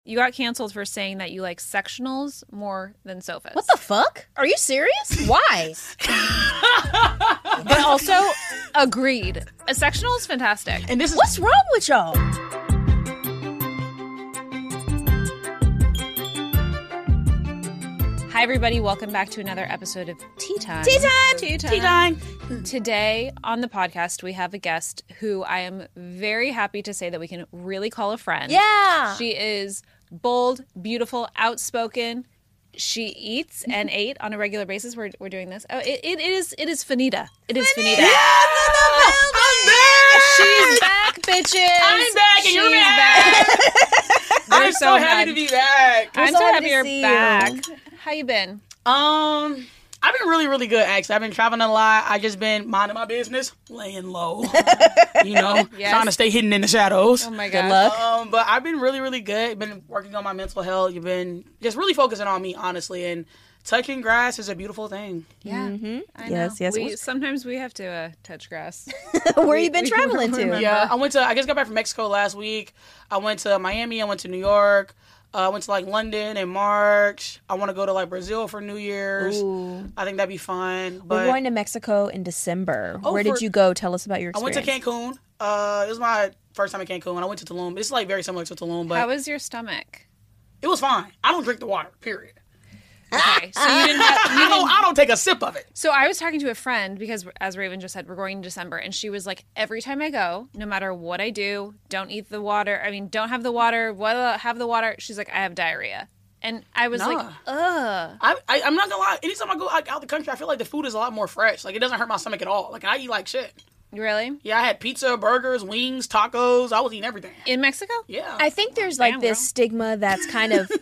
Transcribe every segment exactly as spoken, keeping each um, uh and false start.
You got canceled for saying that you like sectionals more than sofas. What the fuck? Are you serious? Why? But also, agreed. A sectional is fantastic. And this is what's wrong with y'all? Hi, everybody. Welcome back to another episode of Tea Time. Tea Time! Tea Time. Tea Time! Today on the podcast, we have a guest who I am very happy to say that we can really call a friend. Yeah! She is bold, beautiful, outspoken. She eats and ate on a regular basis. We're we're doing this. Oh, it, it is it is Fanita. It is Fanita. Yes, I'm back. She's back, bitches. I'm back, and She's you're back. I'm so, so happy mad. to be back. I'm so so happy happy to you're see back. you. How you been? Um, I've been really, really good, actually. I've been traveling a lot. I just been minding my business, laying low, you know, Yes. trying to stay hidden in the shadows. Oh my Good god. luck. Um, but I've been really, really good. Been working on my mental health. You've been just really focusing on me, honestly. And touching grass is a beautiful thing. Yeah. Mm-hmm. I know. Yes, yes. We, sometimes we have to uh, touch grass. Where you been we traveling remember. to? Yeah, I went to. I just got back from Mexico last week. I went to Miami. I went to New York. Uh, I went to like London in March. I want to go to like Brazil for New Year's. Ooh. I think that'd be fun. But We're going to Mexico in December. Oh, Where for- did you go? Tell us about your I went experience. to Cancun. Uh, it was my first time in Cancun. I went to Tulum. It's like very similar to Tulum, but How was your stomach? it was fine. I don't drink the water. Period. Okay, so you didn't have. You I don't. didn't, I don't take a sip of it. so I was talking to a friend because, as Raven just said, we're going in December, and she was like, every time I go, no matter what I do, don't eat the water. I mean, don't have the water. What uh, have the water? She's like, I have diarrhea, and I was like, Nah. ugh. I, I I'm not gonna lie. Anytime I go like, out the country, I feel like the food is a lot more fresh. Like it doesn't hurt my stomach at all. Like I eat like shit. Really? Yeah, I had pizza, burgers, wings, tacos. I was eating everything. In Mexico? Yeah. I think there's like Damn, this girl. stigma that's kind of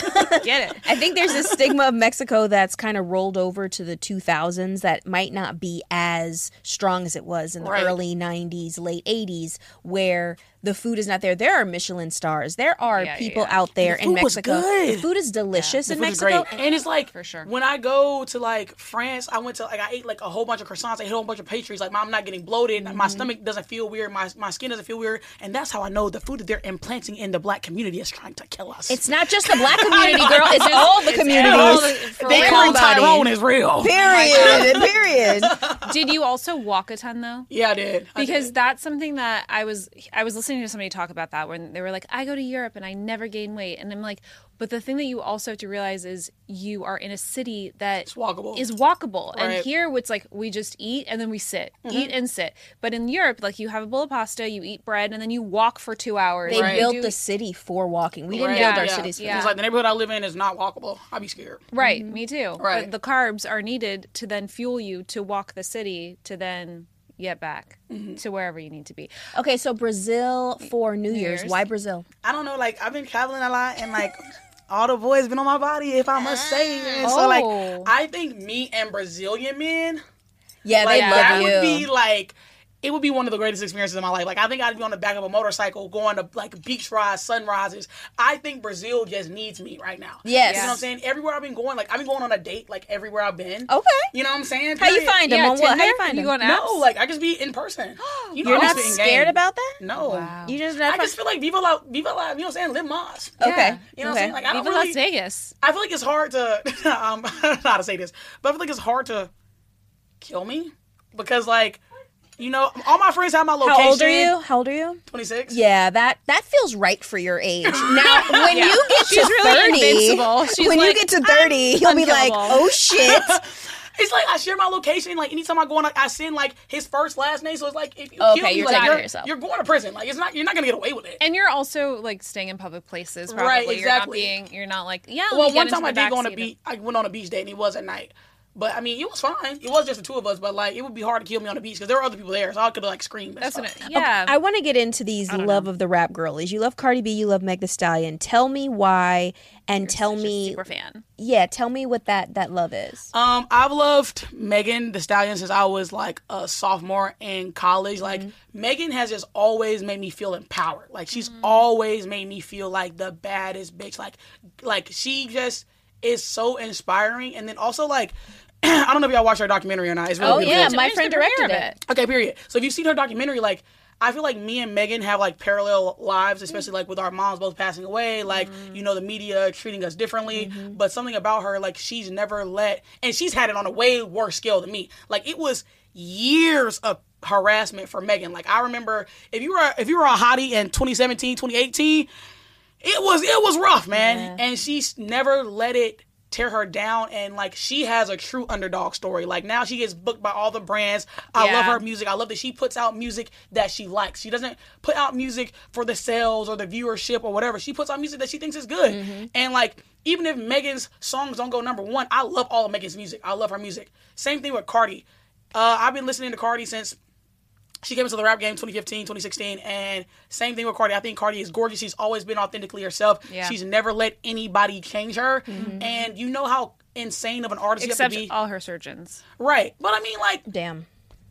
Get it? I think there's this stigma of Mexico that's kind of rolled over to the two thousands that might not be as strong as it was in the Right. early nineties, late eighties, where the food is not there. There are Michelin stars. There are Yeah, yeah, people yeah. out there The in food was Mexico. good. The food is delicious in The food is Mexico. great. And it's like For sure. when I go to like France, I went to like I ate like a whole bunch of croissants, I ate a whole bunch of pastries. Like I'm not getting bloated, Mm-hmm. my stomach doesn't feel weird, my my skin doesn't feel weird, and that's how I know the food that they're implanting in the black community is trying to kill us. It's not just the black community, girl. It's all the communities. all the- for they real. call Everybody. Tyrone is real. Period. Period. Did you also walk a ton though? Yeah, I did. I Because did. that's something that I was I was listening to somebody talk about that when they were like, I go to Europe and I never gain weight, and I'm like, but the thing that you also have to realize is you are in a city that It's walkable. is walkable, and Right. here it's like we just eat and then we sit, eat and sit. But in Europe, like you have a bowl of pasta, you eat bread, and then you walk for two hours. They Right. built Do- the city for walking. We didn't Right. build our yeah. cities for Yeah. It's like the neighborhood I live in is not walkable. I'd be scared. right, me too. Right. But the carbs are needed to then fuel you to walk the city to then get back to wherever you need to be. Okay, so Brazil for New, Year's. Year's. Why Brazil? I don't know, like I've been traveling a lot and like all the boys been on my body, if I must say. And so like Oh. I think me and Brazilian men, Yeah, like they that love you. would be like it would be one of the greatest experiences in my life. Like I think I'd be on the back of a motorcycle going to like beach rides, sunrises. I think Brazil just needs me right now. Yes. You know what I'm saying? Everywhere I've been going, like I've been going on a date like everywhere I've been. Okay. You know what I'm saying? How you Period. find them? Yeah, on what? How you Tinder? find You them? go on apps? No, like I just be in person. You know, You're I'm not spitting scared game. about that? No. Wow. You just I not. just feel like Viva La Viva La, you know what I'm saying? Live Mas. Okay. Yeah. You know what I'm okay. saying? Like I don't Viva really Las Vegas. I feel like it's hard to um, I don't know how to say this, but I feel like it's hard to kill me because like you know all my friends have my location. How old are you? How old are you? twenty-six. Yeah, that that feels right for your age. Now, when Yeah. you get She's to really thirty, invincible. She's when like, you get to thirty, you'll be like, unkillable. "Oh shit." It's like I share my location. Like anytime I go on, like I send like his first last name. So it's like if you Okay, kill me, you're like, taking you're, it yourself. you're going to prison. Like it's not. You're not gonna get away with it. And you're also like staying in public places. Probably. Right, You're exactly. not being. You're not like yeah. let Well, me get one into time I the did go on a backseat beach. I went on a beach date and it was at night. But I mean, it was fine. It was just the two of us. But like, it would be hard to kill me on the beach because there were other people there, so I could like scream. And That's stuff. what. It, yeah. I want to get into these don't love know. of the rap girlies. You love Cardi B, you love Meg Thee Stallion. Tell me why, and tell Such a me, super fan. yeah, tell me what that that love is. Um, I've loved Megan Thee Stallion since I was like a sophomore in college. Like Megan has just always made me feel empowered. Like she's always made me feel like the baddest bitch. Like, like she just is so inspiring. And then also like, I don't know if y'all watched her documentary or not. It's really Oh good. yeah, Where's my the friend premiere directed of it. Okay, period. So if you've seen her documentary, like I feel like me and Megan have like parallel lives, especially like with our moms both passing away. Like, mm-hmm. you know, the media treating us differently. Mm-hmm. But something about her, like, she's never let, and she's had it on a way worse scale than me. Like, it was years of harassment for Megan. Like, I remember if you were if you were a hottie in twenty seventeen, twenty eighteen, it was it was rough, man. Yeah. And she's never let it tear her down, and like she has a true underdog story. Like now she gets booked by all the brands. I yeah. love her music. I love that she puts out music that she likes. She doesn't put out music for the sales or the viewership or whatever. She puts out music that she thinks is good. Mm-hmm. And like even if Megan's songs don't go number one, I love all of Megan's music. I love her music. Same thing with Cardi. Uh, I've been listening to Cardi since she came into the rap game twenty fifteen, twenty sixteen, and same thing with Cardi. I think Cardi is gorgeous. She's always been authentically herself. Yeah. She's never let anybody change her. Mm-hmm. And you know how insane of an artist Except you have to be. all her surgeons. Right. But I mean, like... Damn.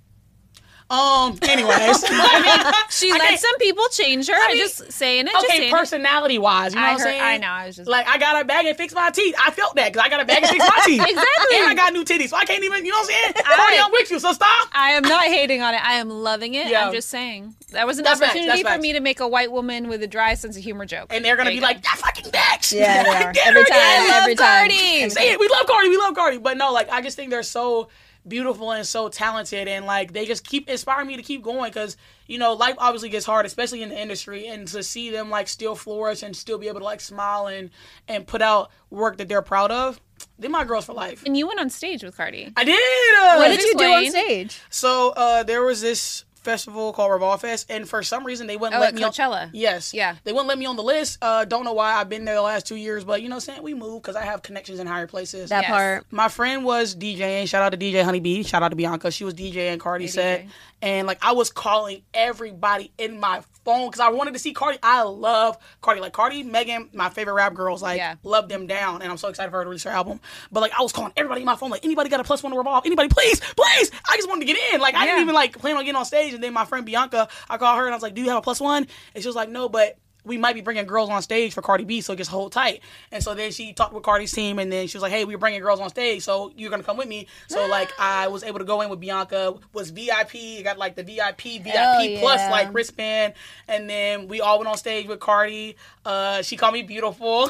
Um, anyways. I mean, she I let some people change her. I mean, just saying it. Okay, just saying personality wise, you know I what heard, I'm saying? I know. I was just like, I got a bag and fixed my teeth. I felt that because I got a bag and fixed my teeth. Exactly. And I got new titties, so I can't even, you know what I'm saying? Cardi, I'm with you, so stop. I am not hating on it. I am loving it. Yeah. I'm just saying. That was an that's opportunity facts, for facts. me to make a white woman with a dry sense of humor joke. And they're going to be go. like, that fucking bitch. Yeah, they are. Every time. I Every love time. Cardi. Say it. We love Cardi. We love Cardi. But no, like, I just think they're so beautiful and so talented, and like they just keep inspiring me to keep going because you know life obviously gets hard, especially in the industry, and to see them like still flourish and still be able to like smile and and put out work that they're proud of, they're my girls for life. And you went on stage with Cardi. I did. Uh, what did you do on stage? So uh, there was this festival called Revolve Fest, and for some reason they wouldn't oh, let at me Coachella. on. Yes, yeah, they wouldn't let me on the list. Uh, don't know why. I've been there the last two years, but you know, saying we moved because I have connections in higher places. That yes. part. My friend was DJing. Shout out to D J Honeybee. Shout out to Bianca. She was DJing Cardi hey, set, D J. And like I was calling everybody in my phone because I wanted to see Cardi. I love Cardi. Like Cardi, Megan, my favorite rap girls. Like yeah. love them down, and I'm so excited for her to release her album. But like I was calling everybody in my phone. Like anybody got a plus one to Revolve? Anybody, please, please. I just wanted to get in. Like I yeah. didn't even like plan on getting on stage, and then my friend Bianca. I called her and I was like, do you have a plus one? And she was like, no, but we might be bringing girls on stage for Cardi B, so just hold tight. And so then she talked with Cardi's team, and then she was like, hey, we're bringing girls on stage, so you're going to come with me. So, like, I was able to go in with Bianca, was V I P, got, like, the V I P, V I P yeah. plus, like, wristband. And then we all went on stage with Cardi. Uh, she called me beautiful.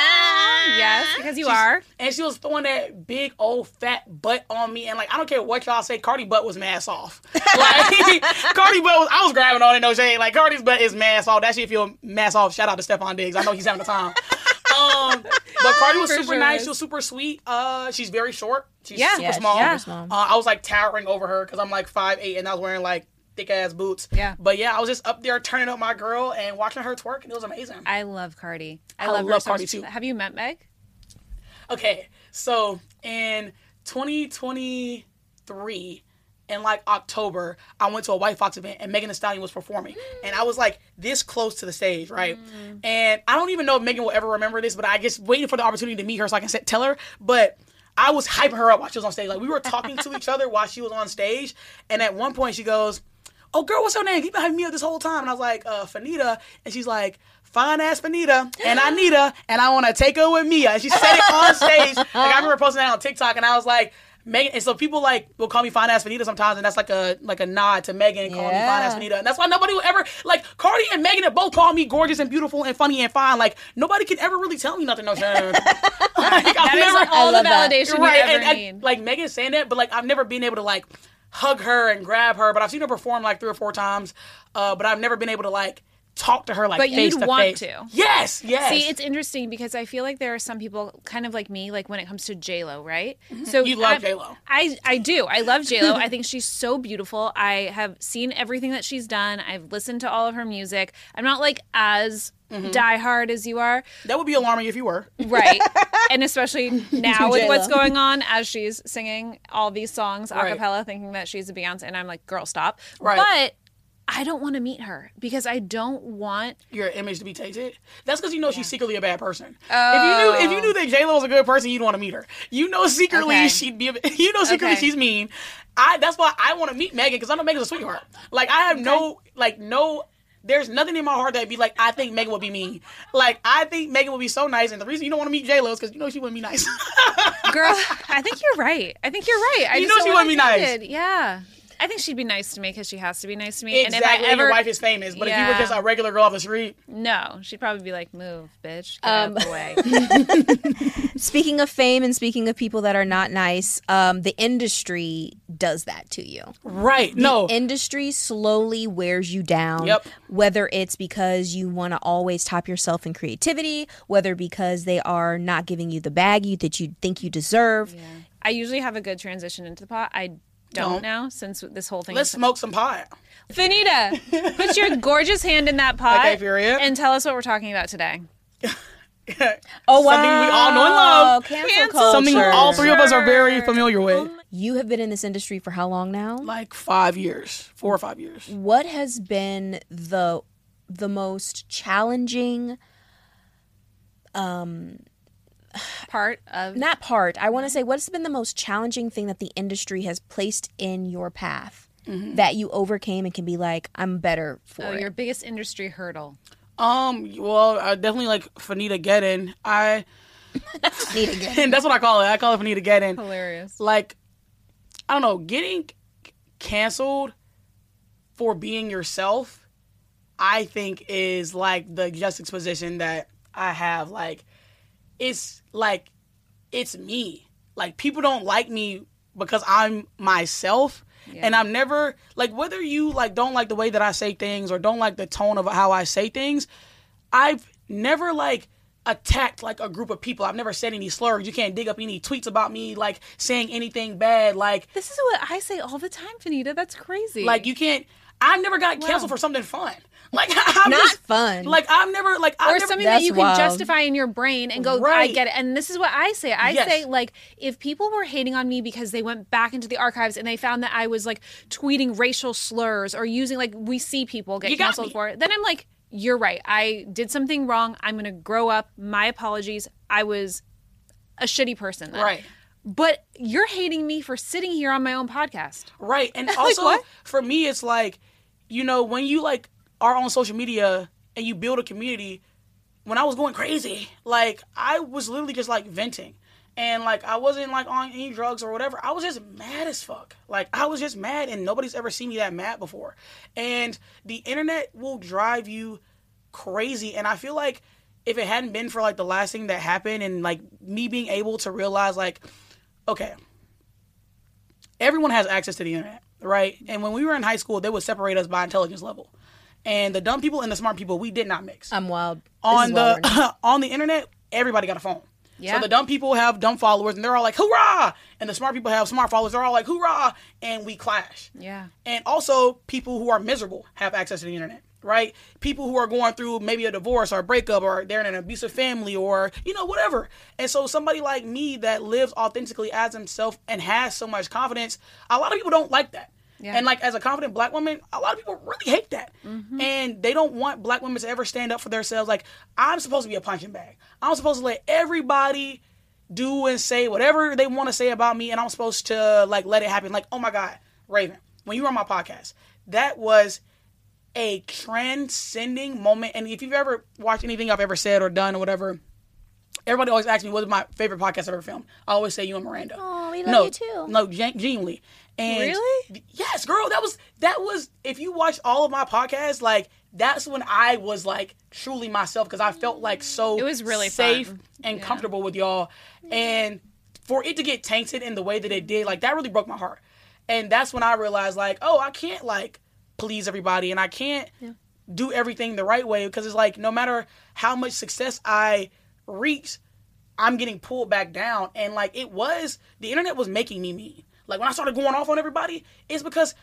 Aww. Yes, because you She's, are. And she was throwing that big, old, fat butt on me. And, like, I don't care what y'all say, Cardi butt was mass off. Like, Cardi butt was, I was grabbing on it, no shade. Like, Cardi's butt is mass off. That shit feel mass off. Shout out to Stephon Diggs. I know he's having a time. Um, but Cardi was For super sure nice. is. She was super sweet. Uh, she's very short. She's Yeah. super Yeah, small. she's super small. Uh, I was like towering over her because I'm like five eight and I was wearing like thick ass boots. Yeah. But yeah, I was just up there turning up my girl and watching her twerk, and it was amazing. I love Cardi. I, I love, love her Cardi so too. Have you met Meg? Okay, so in twenty twenty-three, in like October, I went to a White Fox event and Megan Thee Stallion was performing. And I was like this close to the stage, right? Mm. And I don't even know if Megan will ever remember this, but I just waited for the opportunity to meet her so I can tell her. But I was hyping her up while she was on stage. Like we were talking to each other while she was on stage. And at one point she goes, oh girl, what's her name? You've been hyping me up this whole time. And I was like, uh, Fanita. And she's like, fine ass Fanita, and I need her, and I want to take her with me. And she said it on stage. Like I remember posting that on TikTok, and I was like, Megan. And so people like will call me fine ass Fanita sometimes, and that's like a like a nod to Megan calling yeah. me fine ass Fanita, and that's why nobody will ever like Cardi and Megan have both called me gorgeous and beautiful and funny and fine. Like nobody can ever really tell me nothing. No, like, that is never, all the validation right, you ever and, need. and, like Megan saying that, but like I've never been able to like hug her and grab her, but I've seen her perform like three or four times, uh, but I've never been able to like talk to her like but face you'd to want face. to. Yes, yes. See, it's interesting because I feel like there are some people kind of like me, like when it comes to J-Lo, right? So you love I, J-Lo. I, I do. I love J-Lo. I think she's so beautiful. I have seen everything that she's done. I've listened to all of her music. I'm not like as mm-hmm. diehard as you are. That would be alarming if you were. Right. And especially now with what's going on as she's singing all these songs a cappella, right. thinking that she's a Beyonce. And I'm like, girl, stop. Right. But I don't want to meet her because I don't want your image to be tainted. That's because you know yeah. she's secretly a bad person. Oh. If you knew, if you knew that J-Lo was a good person, you'd want to meet her. You know secretly okay. she'd be. A, you know secretly okay. she's mean. I. That's why I want to meet Megan because I know Megan's a sweetheart. Like I have okay. no, like no. There's nothing in my heart that'd be like I think Megan would be mean. Like I think Megan would be so nice, and the reason you don't want to meet J-Lo is because you know she wouldn't be nice. Girl, I think you're right. I think you're right. I you just know she wouldn't be nice. Yeah. I think she'd be nice to me because she has to be nice to me. Exactly. And if I ever, your wife is famous, but Yeah. if you were just a regular girl off the street, no, she'd probably be like, "Move, bitch, get Um, out of the way." Speaking of fame and speaking of people that are not nice, um, the industry does that to you. right? No, Industry slowly wears you down. Yep. Whether it's because you want to always top yourself in creativity, whether because they are not giving you the bag you that you think you deserve. I usually have a good transition into the pot. I don't, Don't. now since this whole thing. let's is smoke some pot. Finita, put your gorgeous hand in that pot Okay, period. and tell us what we're talking about today. Oh, wow. Something we all know and love. Cancel Cancel culture. Something all three of us are very familiar with. You have been in this industry for how long now? Like five years, four or five years. What has been the the most challenging Part of not part I want to say what's been the most challenging thing that the industry has placed in your path that you overcame and can be like, I'm better for oh, it? your biggest industry hurdle. Um, well, I definitely like Fanita Geddon. I Need to get and that's what I call it. I call it Fanita Geddon. Hilarious. Like, I don't know, getting canceled for being yourself, I think is like the juxtaposition that I have. Like, it's like, it's me. Like, people don't like me because I'm myself. Yeah. And I'm never, like, whether you, like, don't like the way that I say things or don't like the tone of how I say things, I've never, like, attacked, like, a group of people. I've never said any slurs. You can't dig up any tweets about me, like, saying anything bad. Like, This is what I say all the time, Finita. That's crazy. like you can't, I've never got canceled Wow. for something fun. Like, I'm Not just, fun. Like, I've never, like, I've or never, something that That's you can wild. justify in your brain and go, I Right. get it. And this is what I say. I Yes. say, like, if people were hating on me because they went back into the archives and they found that I was, like, tweeting racial slurs or using, like, we see people get You got canceled me. for it, then I'm like, you're right. I did something wrong. I'm going to grow up. My apologies. I was a shitty person then. right. But you're hating me for sitting here on my own podcast. Right. And also, what? for me, it's like, you know, when you, like, are on social media and you build a community, when I was going crazy, like, I was literally just, like, venting. And, like, I wasn't, like, on any drugs or whatever. I was just mad as fuck. Like, I was just mad, and nobody's ever seen me that mad before. And the internet will drive you crazy. And I feel like if it hadn't been for, like, the last thing that happened and, like, me being able to realize, like, okay, everyone has access to the internet, right? And when we were in high school, they would separate us by intelligence level. And the dumb people and the smart people, we did not mix. I'm wild. This on is wild right now. the on the internet, everybody got a phone. Yeah. So the dumb people have dumb followers, and they're all like, hoorah! And the smart people have smart followers, they're all like, hoorah! And we clash. Yeah. And also, people who are miserable have access to the internet, right? People who are going through maybe a divorce or a breakup, or they're in an abusive family, or, you know, whatever. And so somebody like me that lives authentically as himself and has so much confidence, a lot of people don't like that. Yeah. And, like, as a confident black woman, a lot of people really hate that. Mm-hmm. And they don't want black women to ever stand up for themselves. Like, I'm supposed to be a punching bag. I'm supposed to let everybody do and say whatever they want to say about me, and I'm supposed to, like, let it happen. Like, oh my God, Raven, when you were on my podcast, that was a transcending moment. And if you've ever watched anything I've ever said or done or whatever, everybody always asks me what is my favorite podcast I've ever filmed. I always say you and Miranda. Oh, we love no, you too. No, gen- genuinely. And Really? Yes, girl. That was that was. If you watched all of my podcasts, like, that's when I was, like, truly myself, because I felt like so It was really safe fun. and Yeah. comfortable with y'all. And for it to get tainted in the way that it did, like, that really broke my heart. And that's when I realized, like, oh, I can't, like, please everybody, and I can't do everything the right way, because it's like, no matter how much success I reach, I'm getting pulled back down. And, like, it was, the internet was making me mean. Like, when I started going off on everybody, it's because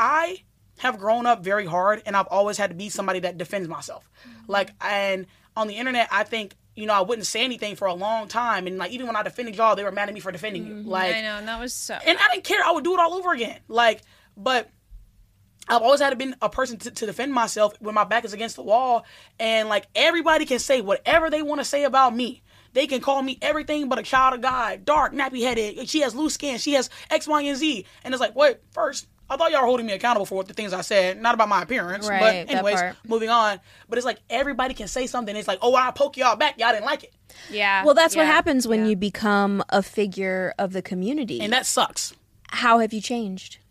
I have grown up very hard, and I've always had to be somebody that defends myself. Mm-hmm. Like, and on the internet, I think, you know, I wouldn't say anything for a long time. And, like, even when I defended y'all, they were mad at me for defending you. Like, I know, and that was so. and I didn't care. I would do it all over again. Like, but I've always had to be a person to, to defend myself when my back is against the wall. And, like, everybody can say whatever they want to say about me. They can call me everything but a child of God, dark, nappy-headed. She has loose skin. She has X, Y, and Z. And it's like, wait, first, I thought y'all were holding me accountable for what the things I said, not about my appearance. Right, but that anyways, part. moving on. But it's like everybody can say something. It's like, oh, I poke y'all back. Y'all didn't like it. Yeah. Well, that's what yeah, happens when yeah. you become a figure of the community. And that sucks. How have you changed?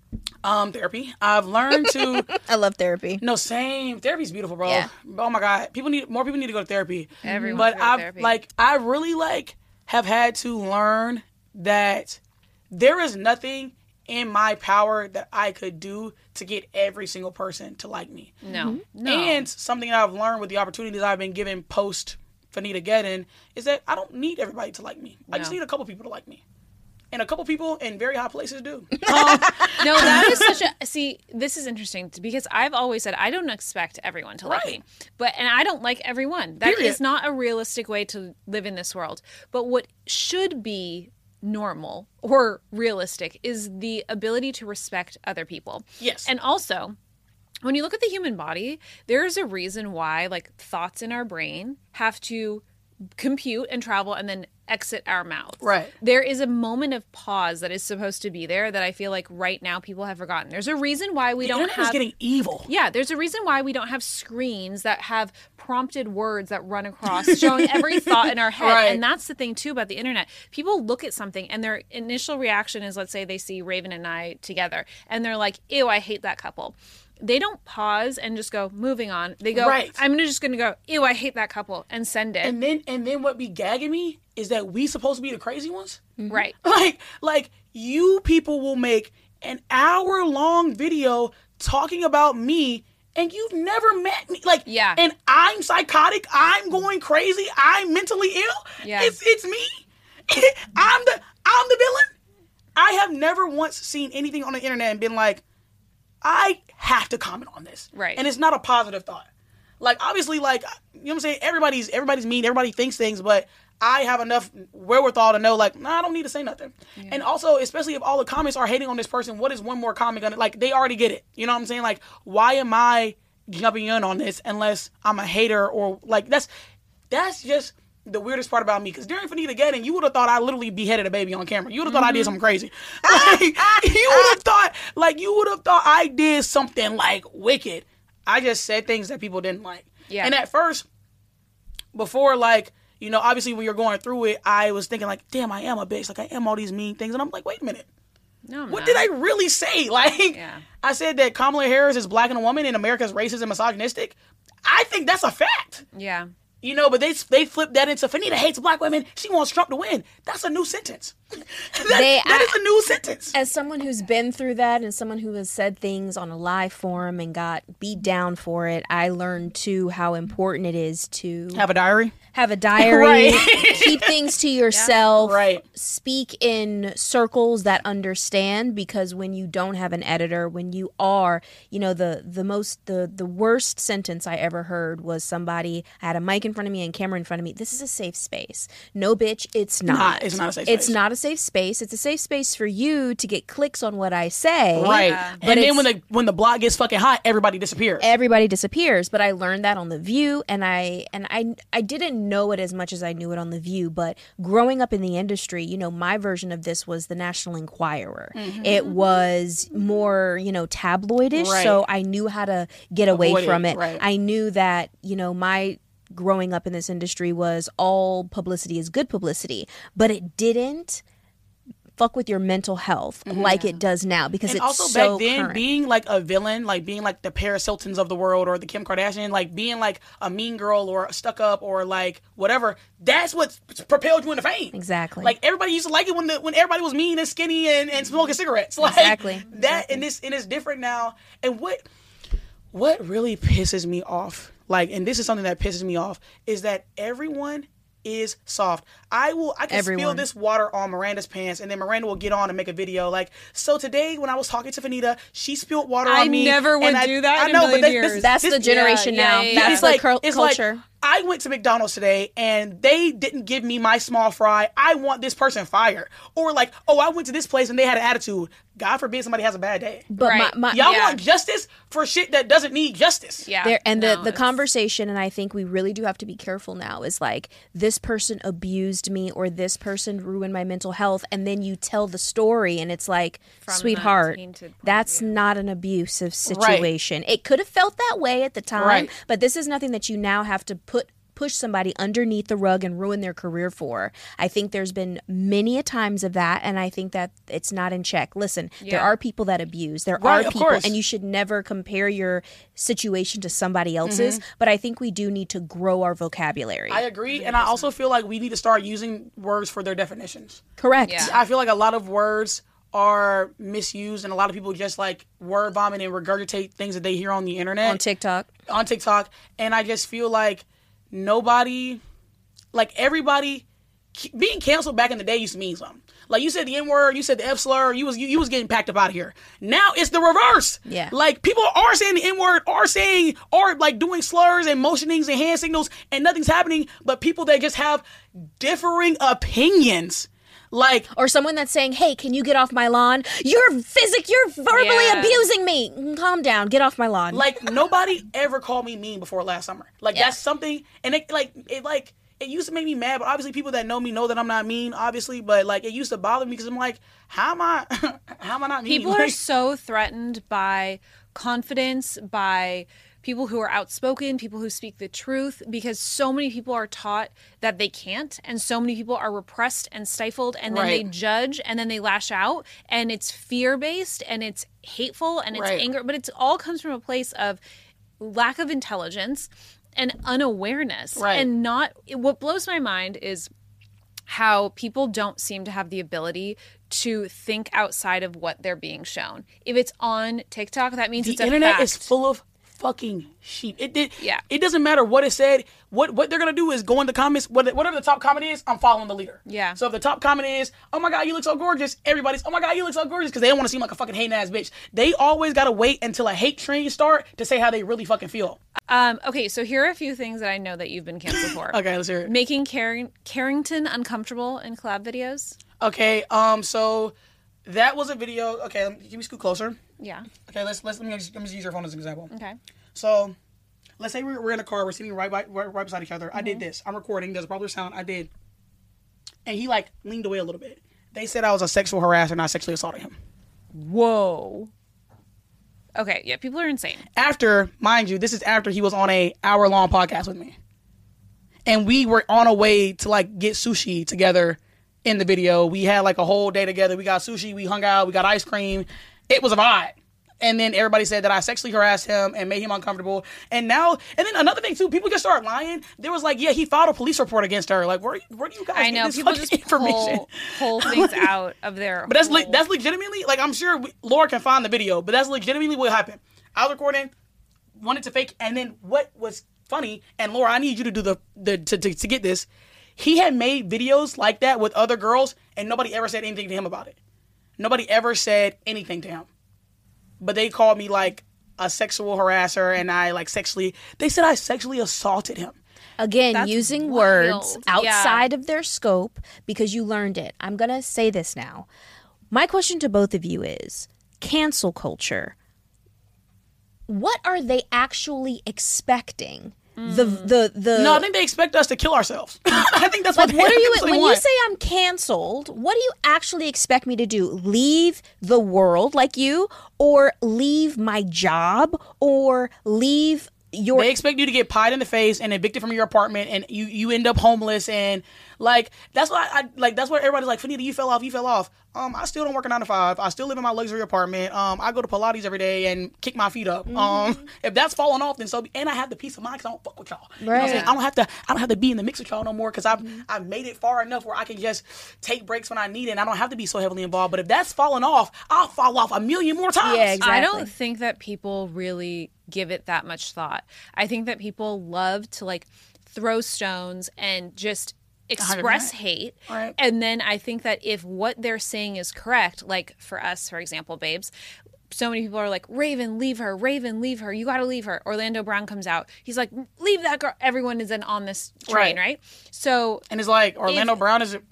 Um, therapy. I've learned to. I love therapy. No, same. Therapy's beautiful, bro. Yeah. Oh my god, people need more people need to go to therapy. Everyone But should go to I therapy. like I really like have had to learn that there is nothing in my power that I could do to get every single person to like me. No, no. And something that I've learned with the opportunities I've been given post Fanita Geddon is that I don't need everybody to like me. I just No. need a couple people to like me. And a couple people in very high places do. No, that is such a see. This is interesting because I've always said I don't expect everyone to like Right. me, but and I don't like everyone. That Period. is not a realistic way to live in this world. But what should be normal or realistic is the ability to respect other people. Yes. And also, when you look at the human body, there's a reason why like thoughts in our brain have to compute and travel and then exit our mouths. Right. There is a moment of pause that is supposed to be there that I feel like right now people have forgotten. There's a reason why we The don't internet have is getting evil. Yeah, there's a reason why we don't have screens that have prompted words that run across showing every thought in our head. Right. And that's the thing too about the internet. People look at something and their initial reaction is, let's say they see Raven and I together and they're like, ew, I hate that couple. They don't pause and just go, moving on. They go, Right. I'm just going to go, ew, I hate that couple, and send it. And then and then what be gagging me is that we supposed to be the crazy ones. Right. Like like you people will make an hour long video talking about me and you've never met me. Like Yeah. and I'm psychotic, I'm going crazy, I'm mentally ill. Yeah. It's it's me. I'm the I'm the villain. I have never once seen anything on the internet and been like, I have to comment on this. Right. And it's not a positive thought. Like, obviously, like, you know what I'm saying? Everybody's everybody's mean. Everybody thinks things. But I have enough wherewithal to know, like, nah, I don't need to say nothing. And also, especially if all the comments are hating on this person, what is one more comment gonna, like, they already get it. You know what I'm saying? Like, why am I jumping in on this unless I'm a hater or, like, that's, that's just the weirdest part about me. Because during Fanita Geddon, you would have thought I literally beheaded a baby on camera. You would have thought I did something crazy. Like, you would have thought, like, you would have thought I did something, like, wicked. I just said things that people didn't like. Yeah. And at first, before, like, you know, obviously when you're going through it, I was thinking, like, damn, I am a bitch. Like, I am all these mean things. And I'm like, wait a minute. No, I'm What not. did I really say? Like, Yeah. I said that Kamala Harris is black and a woman and America's racist and misogynistic. I think that's a fact. Yeah. You know, but they they flipped that into Fanita hates black women. She wants Trump to win. That's a new sentence. that, They- that I- is a new sentence. As someone who's been through that and someone who has said things on a live forum and got beat down for it, I learned too how important it is to Have a diary. have a diary, Right. keep things to yourself, Right. speak in circles that understand, because when you don't have an editor, when you are, you know, the the most the the worst sentence I ever heard was somebody, I had a mic in front of me and camera in front of me. This is a safe space. No, bitch, it's not. Not- it's not a safe It's space. not a safe space. It's a safe space for you to get clicks on what I say. Right. But And then it's- when the when the block gets fucking hot, everybody disappears. everybody disappears. But I learned that on The View, and I and I I didn't know it as much as I knew it on The View. But growing up in the industry, you know, my version of this was the National Enquirer. It was more, you know, tabloidish, Right. so I knew how to get away Avoid from it, it. right. I knew that, you know, my growing up in this industry was all publicity is good publicity, but it didn't fuck with your mental health like it does now, because and it's also so back then, current. being like a villain, like being like the Paris Hiltons of the world or the Kim Kardashian, like being like a mean girl or a stuck up or like whatever, that's what propelled you into fame. Exactly. Like everybody used to like it when the when everybody was mean and skinny and, and smoking cigarettes. Like Exactly. that, and this and it's different now. And what what really pisses me off, like, and this is something that pisses me off, is that everyone is soft. I will I can spill Everyone. this water on Miranda's pants, and then Miranda will get on and make a video like, so today when I was talking to Fanita, she spilled water I on me. never would and I, do that I in a know, million but years. this, That's this, the generation yeah, now. yeah, yeah. That's it's the like, cul- it's culture. like, I went to McDonald's today and they didn't give me my small fry. I want this person fired. Or like, oh, I went to this place and they had an attitude. God forbid somebody has a bad day. but Right. my, my, Y'all Yeah. want justice for shit that doesn't need justice. Yeah. there and the, No, the it's- conversation, and I think we really do have to be careful now, is like, this person abused me or this person ruined my mental health, and then you tell the story and it's like, From the sweetheart, tainted point of that's view. not an abusive situation. It could have felt that way at the time, Right. but this is nothing that you now have to put push somebody underneath the rug and ruin their career for. I think there's been many a times of that, and I think that it's not in check. Listen, Yeah. there are people that abuse. There Right, are of people, course. and you should never compare your situation to somebody else's, but I think we do need to grow our vocabulary. I agree, and I also feel like we need to start using words for their definitions. Correct. Yeah. I feel like a lot of words are misused, and a lot of people just like word vomit and regurgitate things that they hear on the internet, On TikTok. on TikTok, and I just feel like nobody, like everybody, being canceled back in the day used to mean something. Like you said the N word, you said the F slur, you was you, you was getting packed up out of here. Now it's the reverse. Yeah. Like people are saying the N word, are saying, are like doing slurs and motionings and hand signals, and nothing's happening. But people that just have differing opinions, like Or someone that's saying, hey, can you get off my lawn? You're physic, you're verbally Yeah. abusing me. Calm down, get off my lawn. like nobody ever called me mean before last summer. Like Yeah. that's something, and it like it like. It used to make me mad, but obviously people that know me know that I'm not mean, obviously. But like it used to bother me because I'm like, how am I? How am I not mean? People Like, are so threatened by confidence, by people who are outspoken, people who speak the truth, because so many people are taught that they can't, and so many people are repressed and stifled, and then they Right. judge, and then they lash out, and it's fear-based, and it's hateful, and it's Right. anger, but it all comes from a place of lack of intelligence and unawareness. Right. And not, what blows my mind is how people don't seem to have the ability to think outside of what they're being shown. If it's on TikTok, that means the it's a internet fact. is full of fucking sheep. It did. Yeah. It doesn't matter what it said. What what they're gonna do is go in the comments. What, whatever the top comment is, I'm following the leader. Yeah. So if the top comment is, "Oh my God, you look so gorgeous," everybody's, "Oh my God, you look so gorgeous," because they don't want to seem like a fucking hating ass bitch. They always gotta wait until a hate train start to say how they really fucking feel. Um, okay, so here are a few things that I know that you've been canceled for. Okay, let's hear it. Making Carring- Carrington uncomfortable in collab videos. Okay. Um. So that was a video. Okay. Let me, can we scoot closer? Yeah. Okay. Let's let's let me, let me just use your phone as an example. Okay. So, let's say we're, we're in a car, we're sitting right by right, right beside each other. I did this. I'm recording. There's probably sound. I did, and he like leaned away a little bit. They said I was a sexual harasser and I sexually assaulted him. Whoa. Okay, yeah, people are insane. After, mind you, this is after he was on a hour long podcast with me, and we were on a way to like get sushi together. In the video, we had like a whole day together. We got sushi, we hung out, we got ice cream. It was a vibe. And then everybody said that I sexually harassed him and made him uncomfortable. And now, and then another thing too, people just start lying. There was like, yeah, he filed a police report against her. Like, where, where do you guys I get know this people fucking just information? pull, pull things out of their. But that's le- whole- that's legitimately, like, I'm sure we, Laura can find the video, but that's legitimately what happened. I was recording, wanted to fake, and then what was funny, and Laura, I need you to do the, the to, to, to get this. He had made videos like that with other girls, and nobody ever said anything to him about it. Nobody ever said anything to him. But they called me like a sexual harasser, and I like sexually, they said I sexually assaulted him. Again, That's using wild. words Yeah. outside of their scope because you learned it. I'm going to say this now. My question to both of you is cancel culture. What are they actually expecting? The the the No, I think they expect us to kill ourselves. I think that's what like they what are you actually when you want. say I'm canceled, what do you actually expect me to do? Leave the world like you, or leave my job, or leave your They expect you to get pied in the face and evicted from your apartment, and you, you end up homeless, and like that's what I, I like. That's what everybody's like. Fanita, you fell off. You fell off. Um, I still don't work a nine to five. I still live in my luxury apartment. Um, I go to Pilates every day and kick my feet up. Mm-hmm. Um, if that's falling off, then so. Be, and I have the peace of mind because I don't fuck with y'all. You know what I'm Right. saying? I don't have to. I don't have to be in the mix with y'all no more because I've Mm-hmm. I've made it far enough where I can just take breaks when I need it, and I don't have to be so heavily involved. But if that's falling off, I'll fall off a million more times. Yeah, exactly. I don't think that people really give it that much thought. I think that people love to like throw stones and just express percent. hate. Right. And then I think that if what they're saying is correct, like for us, for example, babes, so many people are like, Raven, leave her. Raven, leave her. You got to leave her. Orlando Brown comes out. He's like, leave that girl. Everyone is then on this train, Right. right? So And it's like Orlando If- Brown is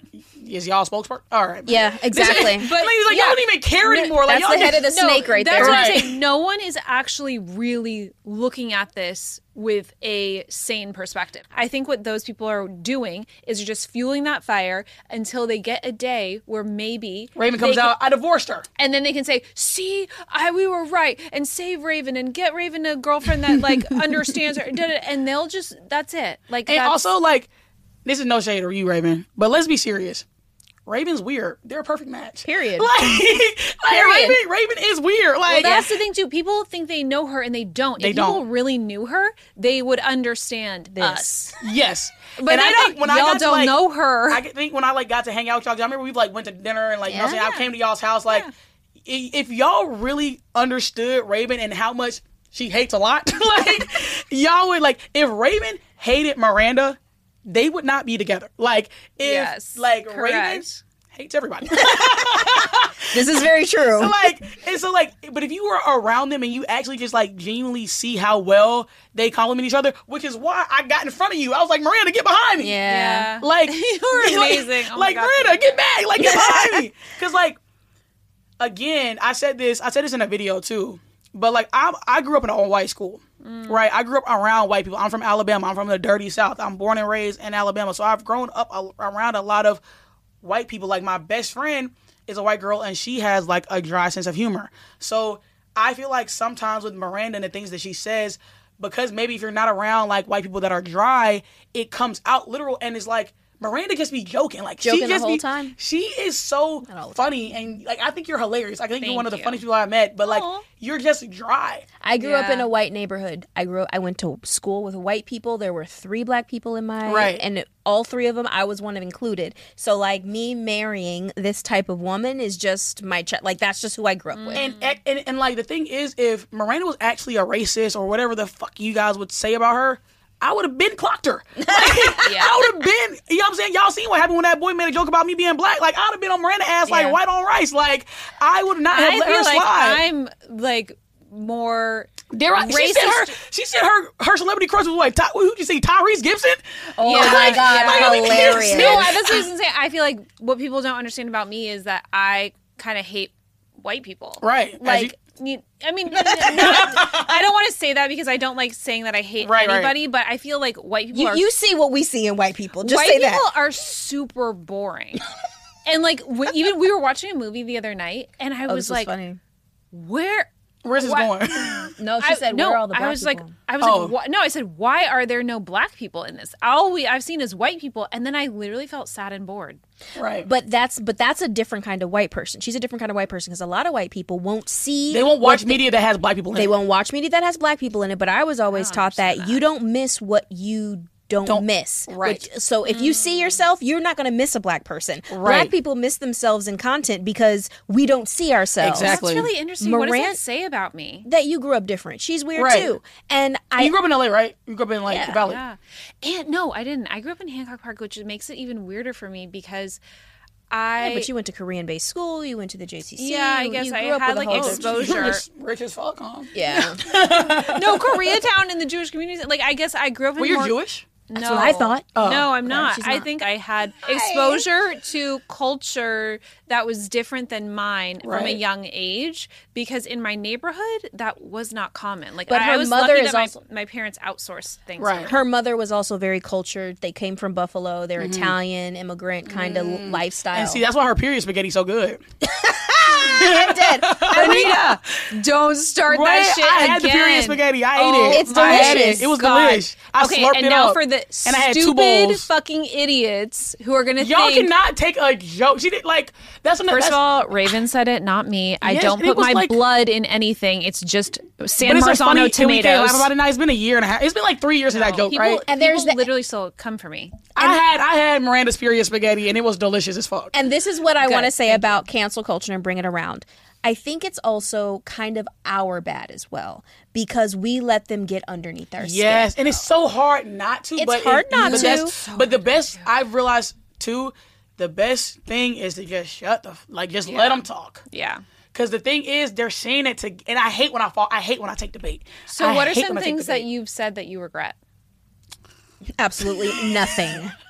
is y'all spokesperson? All right. Yeah, exactly. But But, like, he's like, yeah. y'all don't even care anymore. Like, That's y'all the head of just- the snake right that's there. what I'm Right. saying. No one is actually really looking at this with a sane perspective. I think what those people are doing is just fueling that fire until they get a day where maybe Raven comes they out, I divorced her. and then they can say, "See, I we were right," and save Raven and get Raven a girlfriend that like understands her, and they'll just that's it. Like, And that's, also, like, this is no shade to you, Raven, but let's be serious. Raven's weird. They're a perfect match. Period. Like, like Period. Raven, Raven is weird. Like, that's the thing too. People think they know her and they don't. They if people don't. really knew her, they would understand This. us. yes. But and they I don't. think when I Y'all got to, don't like, know her. I think when I like got to hang out with y'all, 'cause I remember we like went to dinner and like you know what I'm saying, I Yeah. came to y'all's house. Like, i- if y'all really understood Raven and how much she hates a lot, like y'all would like if Raven hated Miranda, they would not be together. Like if Yes, like Raven correct. hates everybody. This is very true. like and so like but if you were around them and you actually just like genuinely see how well they compliment each other, which is why I got in front of you. I was like, Miranda, get behind me. Yeah. Like You were like- amazing. Oh my Like, God. Miranda, get back. Like get behind me. Cause like again, I said this, I said this in a video too. But like I I grew up in an all white school. Right? I grew up around white people. I'm from Alabama. I'm from the dirty South. I'm born and raised in Alabama. So I've grown up a- around a lot of white people. Like my best friend is a white girl and she has like a dry sense of humor. So I feel like sometimes with Miranda and the things that she says, because maybe if you're not around like white people that are dry, it comes out literal and it's like Miranda just be joking. Like Joking she the just whole be, time? She is so all the funny and like I think you're hilarious. I think you're Thank one of the you. funniest people I've met. But like Aw. you're just dry. I grew up Yeah. in a white neighborhood. I grew I went to school with white people. There were three black people in my Right. and all three of them I was one of included. So like me marrying this type of woman is just my ch- like that's just who I grew up with. And, and and like the thing is, if Miranda was actually a racist or whatever the fuck you guys would say about her, I would have been clocked her. Like, I would have been, you know what I'm saying? Y'all seen what happened when that boy made a joke about me being black? Like, I'd have been on Miranda ass like Yeah. white on rice. Like, I would not have I let her feel like slide. I'm like more Dare I, she said her, racist. she said her, her celebrity crush was what? Ty, who'd you say? Tyrese Gibson? Oh Yeah, my like, god, like, I mean, hilarious. kids- No, I- that's what I was gonna say. I feel like what people don't understand about me is that I kind of hate white people. Right. As Like, you- I mean, not- I don't want to say that because I don't like saying that I hate Right, right. anybody, but I feel like white people You, are you see what we see in white people. Just white say people that. are super boring. And like, w- even we were watching a movie the other night, and I Oh, was this like, funny. "Where?" Where's this What? going? No, she I- said, no, where are all the black I was people? like, I was Oh. like, what? No, I said, why are there no black people in this? All we I've seen is white people, and then I literally felt sad and bored. Right. But that's but that's a different kind of white person. She's a different kind of white person because a lot of white people won't see. They won't what watch media that has black people in They it. won't watch media that has black people in it. But I was always don't taught that, understand you don't miss what you don't, Don't- miss. right. Which- so if you see yourself, you're not going to miss a black person. Right. Black people miss themselves in content because we don't see ourselves. Exactly. That's really interesting. what does Moran- that say about me? That you grew up different. She's weird Right. too. And I you grew up in L A, right? You grew up in like Yeah. Valley. Yeah, and no, I didn't. I grew up in Hancock Park, which makes it even weirder for me because I. Yeah, but you went to Korean-based school. You went to the J C C. Yeah, I you- guess you I grew up had, with a like, whole- exposure. You're rich, rich as fuck, huh? Yeah, no, Koreatown in the Jewish communities. Like, I guess I grew up in. Well, you're more, Jewish? No, what I thought. Oh, no, I'm okay. not. She's I not. think I had exposure to culture that was different than mine from a Right. young age because in my neighborhood that was not common. Like, But I, her I was mother lucky is that my, also- my parents outsourced things. Right. for me. her mother was also very cultured. They came from Buffalo. They're Mm-hmm. Italian immigrant kind of Mm. lifestyle. And see, that's why her period spaghetti so good. I'm dead. Anita, don't start Right? that shit I had the again. period spaghetti. I Oh, ate it. It's I had delicious. it. It was God. delish. I okay, slurped and it now up. for the and I had two stupid bowls. fucking idiots who are gonna Y'all think. cannot take a joke. She did like that's another. First of that's, all, Raven said it, not me. I Yes, don't and it put was my like- blood in anything. It's just San but it's so Marzano funny. And we can't laugh tomatoes. about it now. It's been a year and a half. It's been like three years since that joke, people, right? And there's people the- literally still come for me. I had I had Miranda's period spaghetti and it was delicious as fuck. And this is what I Good. want to say about cancel culture and bring it around. I think it's also kind of our bad as well because we let them get underneath our skin. Yes, and it's so hard not to. It's but hard it, not but to. that's- But the best I've realized too, the best thing is to just shut the f- like just let them talk. Yeah. Because the thing is, they're saying it to, and I hate when I fall. I hate when I take the bait. So, I what are hate some when I take things the that bait. you've said that you regret? Absolutely nothing.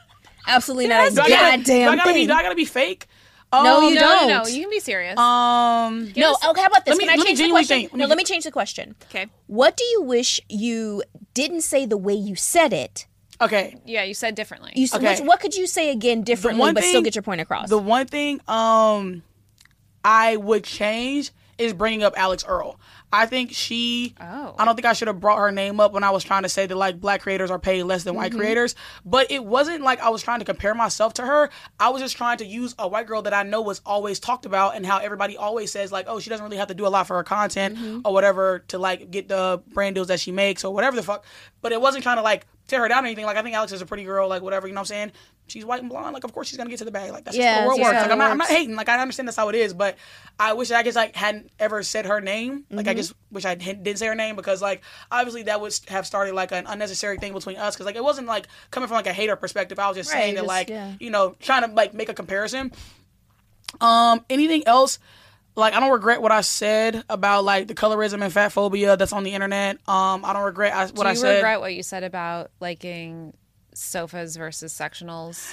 absolutely not a Do I gotta, do I goddamn gotta be? thing. Do I gotta be fake? No, Um, you no, don't. no, no. You can be serious. Um, No, okay, how about this? Let me- Can I let me change the genuinely question? think. Let No, me- let me change the question. okay. What do you wish you didn't say the way you said it? okay. Yeah, you said differently. You, s- Okay. which, what could you say again differently, one but still thing- get your point across? The one thing um I would change is bringing up Alex Earl. I think she. Oh. I don't think I should have brought her name up when I was trying to say that like black creators are paid less than white creators. But it wasn't like I was trying to compare myself to her. I was just trying to use a white girl that I know was always talked about and how everybody always says like, oh, she doesn't really have to do a lot for her content or whatever to like get the brand deals that she makes or whatever the fuck. But it wasn't trying to like tear her down or anything. Like I think Alex is a pretty girl, like whatever, you know what I'm saying? She's white and blonde. Like of course she's gonna get to the bag. Like that's Yeah, just the world that's works. how Like it I'm not, I'm not works. hating. Like I understand that's how it is, but I wish I guess like hadn't ever said her name. Like Mm-hmm. I just wish I didn't didn't say her name because like obviously that would have started like an unnecessary thing between us because like it wasn't like coming from like a hater perspective. I was just Right, saying that just- like yeah. you know trying to like make a comparison. Um, anything else? Like I don't regret what I said about like the colorism and fat phobia that's on the internet. Um, I don't regret I, what Do I you said. regret what you said about liking sofas versus sectionals?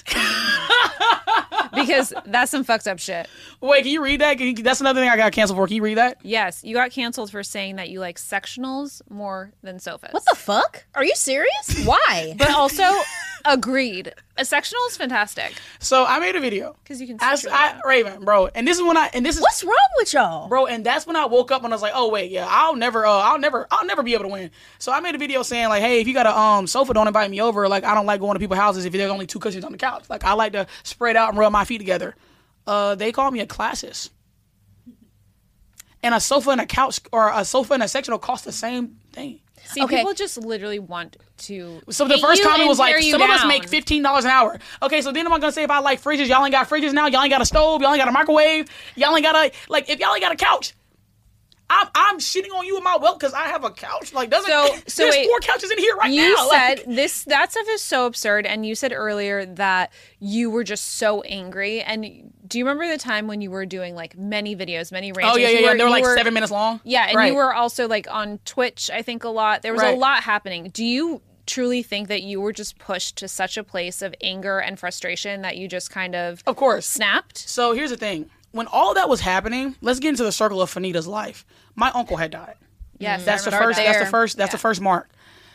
Because that's some fucked up shit. Wait, can you read that? Can you, that's another thing I got canceled for. Can you read that? Yes, you got canceled for saying that you like sectionals more than sofas. what the fuck? Are you serious? Why? But also, agreed. A sectional is fantastic So I made a video. because you can. I, switch it I, around. Raven, bro, and this is when I and this is What's wrong with y'all? bro, and that's when I woke up and I was like, oh wait, yeah, I'll never, uh, I'll never, I'll never be able to win. So I made a video saying like, hey, if you got a um sofa, don't invite me over. Like I don't like going to people's houses if there's only two cushions on the couch. Like I like to spread out and rub my feet together. Uh, they call me a classist. And a sofa and a couch or a sofa and a sectional cost the same thing. See, Okay. people just literally want to. So the hate first you comment and was like, tear you some of us down. make fifteen dollars an hour. Okay, so then am I gonna say if I like fridges, y'all ain't got fridges now, y'all ain't got a stove, y'all ain't got a microwave, y'all ain't got a like if y'all ain't got a couch. I'm I'm shitting on you with my wealth because I have a couch. Like doesn't So- so there's wait, four couches in here right You now. said Like, this. That stuff is so absurd, and you said earlier that you were just so angry. And do you remember the time when you were doing like many videos, many rants? oh yeah, yeah, You yeah. were- They were you like were- seven minutes long. Yeah, and Right. you were also like on Twitch, I think a lot. There was Right. a lot happening. Do you truly think that you were just pushed to such a place of anger and frustration that you just kind of Of course. snapped? So here's the thing. When all that was happening, let's get into the circle of Fanita's life. My uncle had died. Yes, That's I the remember first. that. That's the first. That's Yeah. the first mark.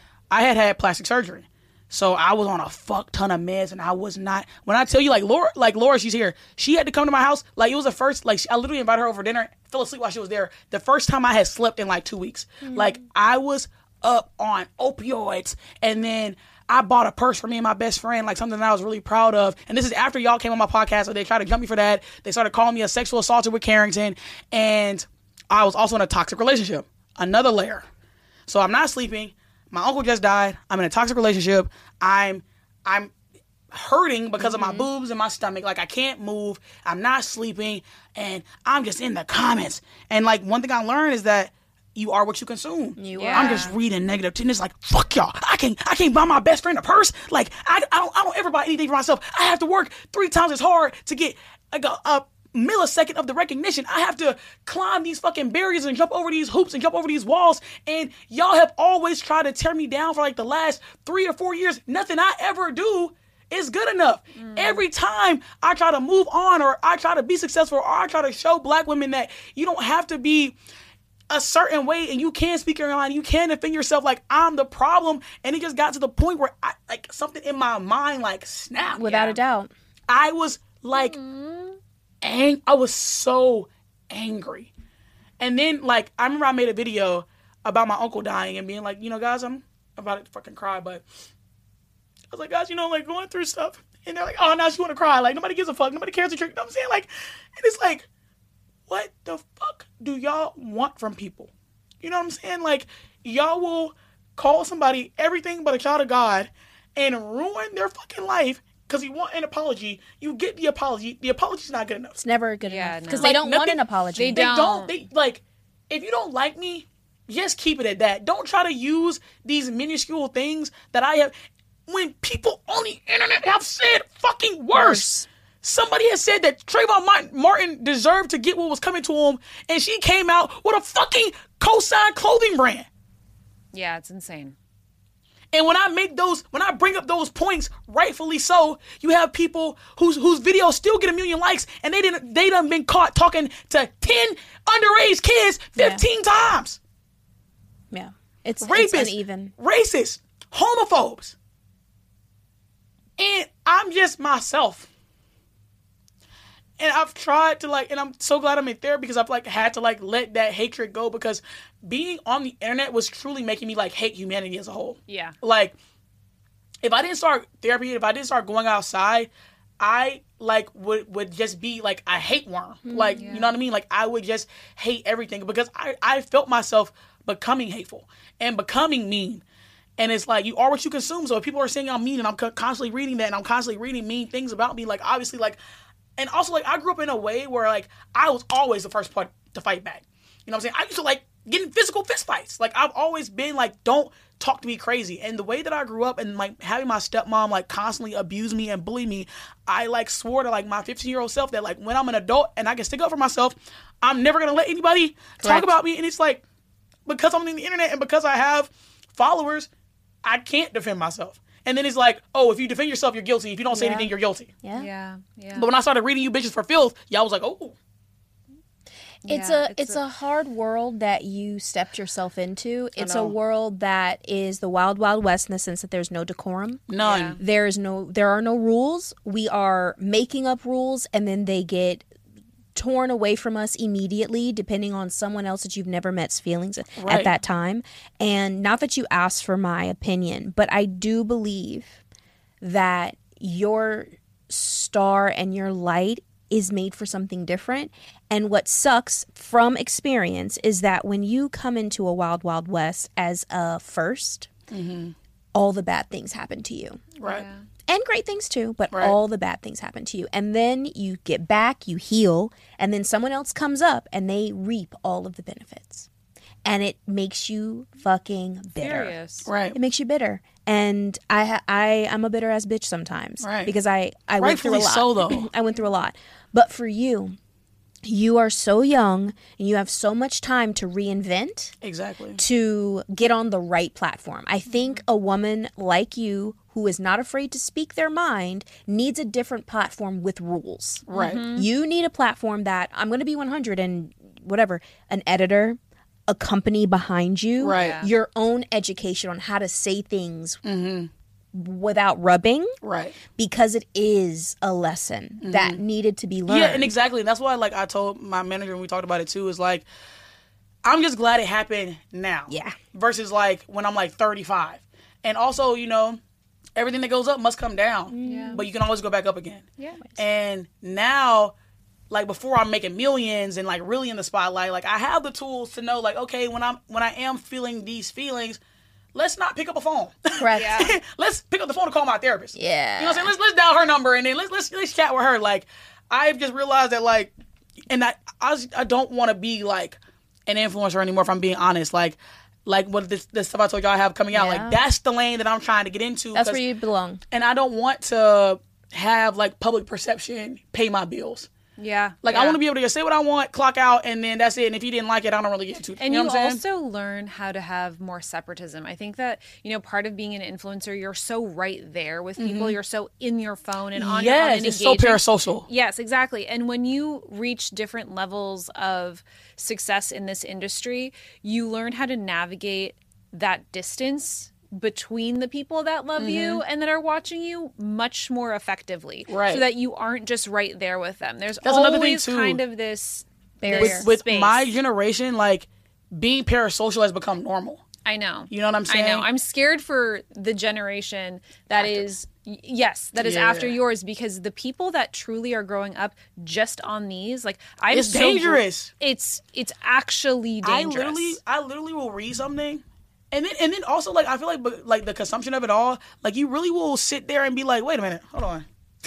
I had had plastic surgery, so I was on a fuck ton of meds, and I was not. When I tell you, like Laura, like Laura, she's here. She had to come to my house. Like it was the first. Like I literally invited her over for dinner. Fell asleep while she was there. The first time I had slept in like two weeks. Like I was up on opioids, and then I bought a purse for me and my best friend, like something that I was really proud of. And this is after y'all came on my podcast, so they tried to jump me for that. They started calling me a sexual assaulter with Carrington, and I was also in a toxic relationship. Another layer. So I'm not sleeping. My uncle just died. I'm in a toxic relationship. I'm I'm hurting because of my boobs and my stomach. Like I can't move. I'm not sleeping, and I'm just in the comments. And like one thing I learned is that you are what you consume. You Yeah. I'm just reading negative and it's like, fuck y'all. I can't I can't buy my best friend a purse. Like I, I don't I don't ever buy anything for myself. I have to work three times as hard to get like a, a millisecond of the recognition. I have to climb these fucking barriers and jump over these hoops and jump over these walls. And y'all have always tried to tear me down for like the last three or four years. Nothing I ever do is good enough. Every time I try to move on or I try to be successful or I try to show black women that you don't have to be a certain way and you can speak your mind, you can defend yourself, like I'm the problem. And it just got to the point where I like something in my mind like snapped. Without Yeah. a doubt. I was like ang- I was so angry. And then like I remember I made a video about my uncle dying and being like, you know, guys, I'm about to fucking cry, but I was like, guys, you know, like going through stuff. And they're like, oh, now she want to cry. Like nobody gives a fuck. Nobody cares. You know what I'm saying? Like, and it's like, what the fuck do y'all want from people? You know what I'm saying? Like, y'all will call somebody everything but a child of God and ruin their fucking life because you want an apology. You get the apology. The apology's not good enough. It's never good Yeah, enough. no. Because Like, they don't want nothing- an apology. they They don't. don't. They like, if you don't like me, just keep it at that. Don't try to use these minuscule things that I have. When people on the internet have said fucking worse. Worse. Somebody has said that Trayvon Martin- Martin deserved to get what was coming to him, and she came out with a fucking cosign clothing brand. Yeah, it's insane. And when I make those, when I bring up those points, rightfully so, you have people whose whose videos still get a million likes, and they didn't, they done been caught talking to ten underage kids fifteen yeah. times. Yeah, it's rapists, it's uneven, racists, homophobes, and I'm just myself. And I've tried to like, and I'm so glad I'm in therapy because I've like had to like let that hatred go, because being on the internet was truly making me like hate humanity as a whole. Yeah. Like, if I didn't start therapy, if I didn't start going outside, I like would, would just be like a hate worm. Mm, like, yeah. you know what I mean? Like, I would just hate everything because I, I felt myself becoming hateful and becoming mean. And it's like, you are what you consume. So if people are saying I'm mean and I'm constantly reading that and I'm constantly reading mean things about me, like, obviously, like, and also, like, I grew up in a way where, like, I was always the first part to fight back. You know what I'm saying? I used to, like, get in physical fist fights. Like, I've always been, like, don't talk to me crazy. And the way that I grew up and, like, having my stepmom, like, constantly abuse me and bully me, I, like, swore to, like, my fifteen-year-old self that, like, when I'm an adult and I can stick up for myself, I'm never going to let anybody Correct. talk about me. And it's, like, because I'm on the internet and because I have followers, I can't defend myself. And then it's like, oh, if you defend yourself, you're guilty. If you don't say yeah. anything, you're guilty. Yeah. Yeah. Yeah. But when I started reading you bitches for filth, y'all was like, oh. It's yeah, a it's, it's a, a hard world that you stepped yourself into. It's a know. world that is the wild, wild west in the sense that there's no decorum. None. Yeah. There is no there are no rules. We are making up rules and then they get torn away from us immediately, depending on someone else that you've never met's feelings right. at that time. And not that you asked for my opinion, but I do believe that your star and your light is made for something different. And what sucks from experience is that when you come into a wild, wild west as a first, mm-hmm. all the bad things happen to you. Right. Yeah. And great things too, but right. all the bad things happen to you. And then you get back, you heal, and then someone else comes up and they reap all of the benefits. And it makes you fucking bitter. Furious. Right. It makes you bitter. And I ha- I I'm a bitter ass bitch sometimes. Right. Because I, I went through a lot. so, though. I went through a lot. But for you, you are so young and you have so much time to reinvent. Exactly. To get on the right platform. I think a woman like you who is not afraid to speak their mind needs a different platform with rules. Right. Mm-hmm. You need a platform that I'm going to be one hundred and whatever, an editor, a company behind you, right. Yeah. your own education on how to say things mm-hmm. without rubbing, right? Because it is a lesson mm-hmm. that needed to be learned. Yeah, and exactly. That's why, like, I told my manager when we talked about it too, is like, I'm just glad it happened now. Yeah. Versus like when I'm like thirty-five, and also, you know, everything that goes up must come down. Yeah. But you can always go back up again. Yeah. And now, like, before I'm making millions and like really in the spotlight, like, I have the tools to know, like, okay, when I'm when I am feeling these feelings, let's not pick up a phone. Correct. Yeah. Let's pick up the phone to call my therapist. Yeah. You know what I'm saying? Let's let's dial her number and then let's let's let's chat with her. Like, I've just realized that, like, and I I, was, I don't want to be like an influencer anymore, if I'm being honest. Like, like what this, this stuff I told y'all I have coming out. Yeah. Like, that's the lane that I'm trying to get into. That's where you belong. And I don't want to have like public perception pay my bills. Yeah. Like, yeah. I want to be able to just say what I want, clock out, and then that's it. And if you didn't like it, I don't really get into it. And you, you, know what I'm saying? also learn how to have more separatism. I think that, you know, part of being an influencer, you're so right there with people. Mm-hmm. You're so in your phone and on, yes, on and it's so parasocial. Yes, exactly. And when you reach different levels of success in this industry, you learn how to navigate that distance between the people that love mm-hmm. you and that are watching you much more effectively, right? So that you aren't just right there with them. There's That's always another thing too. kind of this barrier with, with space. my generation. Like, being parasocial has become normal. I know. You know what I'm saying? I know. I'm scared for the generation that after. is yes, that is yeah. after yours, because the people that truly are growing up just on these, like, I'm it's so dangerous. Gr- it's it's actually dangerous. I literally, I literally will read something. And then, and then also, like, I feel like, like, the consumption of it all, like, you really will sit there and be like, wait a minute, hold on.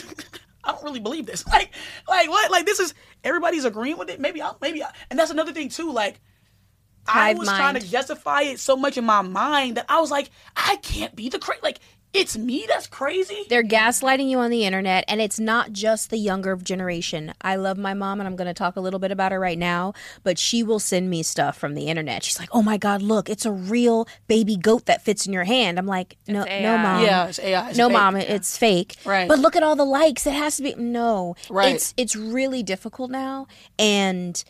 I don't really believe this. Like, like, what? Like, this is, everybody's agreeing with it? Maybe I, maybe I, and that's another thing, too, like, I Hive was mind. trying to justify it so much in my mind that I was like, I can't be the crazy, like, it's me that's crazy. They're gaslighting you on the internet, and it's not just the younger generation. I love my mom, and I'm going to talk a little bit about her right now, but she will send me stuff from the internet. She's like, oh my God, look, it's a real baby goat that fits in your hand. I'm like, no, It's no, A I. mom. Yeah, it's A I. It's no, fake. mom, it's fake. Right. But look at all the likes. It has to be. No. Right. It's, it's really difficult now, and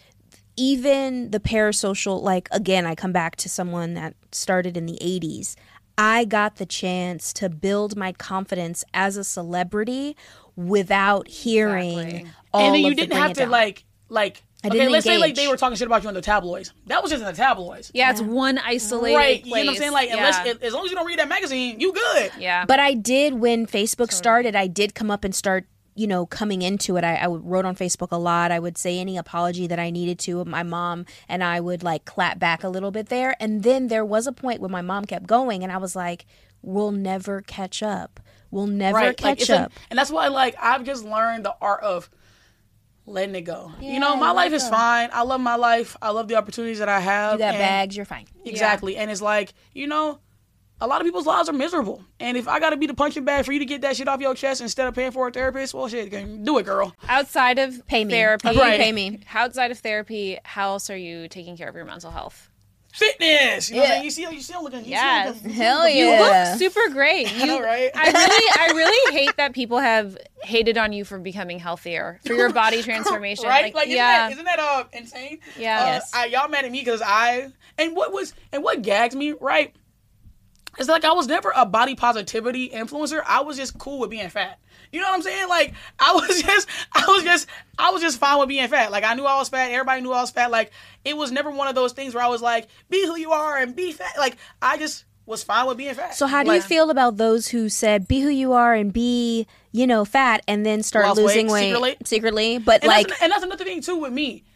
even the parasocial, like, again, I come back to someone that started in the eighties. I got the chance to build my confidence as a celebrity without hearing Exactly. all And then you of the didn't bring have it to down. like like. I Okay, didn't let's say like engage. they were talking shit about you in the tabloids. That was just in the tabloids. Yeah, it's one isolated Right. place. You know what I'm saying? Like, yeah. unless as long as you don't read that magazine, you good. yeah. But I did, when Facebook started, I did come up and start, you know, coming into it. I, I wrote on Facebook a lot. I would say any apology that I needed to. My mom and I would like clap back a little bit there. And then there was a point when my mom kept going, and I was like, we'll never catch up. We'll never Right. Like, catch it's a- up. and that's why like I've just learned the art of letting it go. Yeah, you know, my let life it is go. fine. I love my life. I love the opportunities that I have. You got and- bags, you're fine. Exactly. And it's like, you know, a lot of people's lives are miserable. And if I got to be the punching bag for you to get that shit off your chest instead of paying for a therapist, well, shit, do it, girl. Outside of Pay me. therapy, Right. Pay me. Outside of therapy, how else are you taking care of your mental health? Fitness. You know what Yeah. I'm saying? You see, you still looking. You Yes. Still looking, Hell You yeah. look super great. You, know, right? I really, I really hate that people have hated on you for becoming healthier, for your body transformation. Right? Like, isn't yeah, that, isn't that uh, insane? Yeah. Uh, Yes. I, y'all mad at me because I, and what was, and what gags me, right? It's like I was never a body positivity influencer. I was just cool with being fat. You know what I'm saying? Like I was just, I was just, I was just fine with being fat. Like I knew I was fat. Everybody knew I was fat. Like it was never one of those things where I was like, be who you are and be fat. Like I just was fine with being fat. So how do you Like, feel about those who said, be who you are and be, you know, fat, and then start Lost losing weight weight secretly? secretly? But And, like, that's, and that's another thing too with me.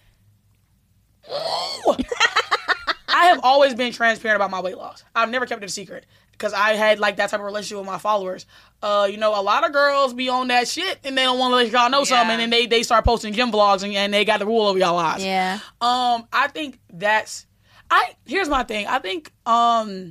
I have always been transparent about my weight loss. I've never kept it a secret because I had like that type of relationship with my followers. Uh, you know, a lot of girls be on that shit and they don't want to let y'all know Yeah. something, and then they they start posting gym vlogs and, and they got the rule over y'all lives. yeah. Um, I think that's I. Here's my thing. I think um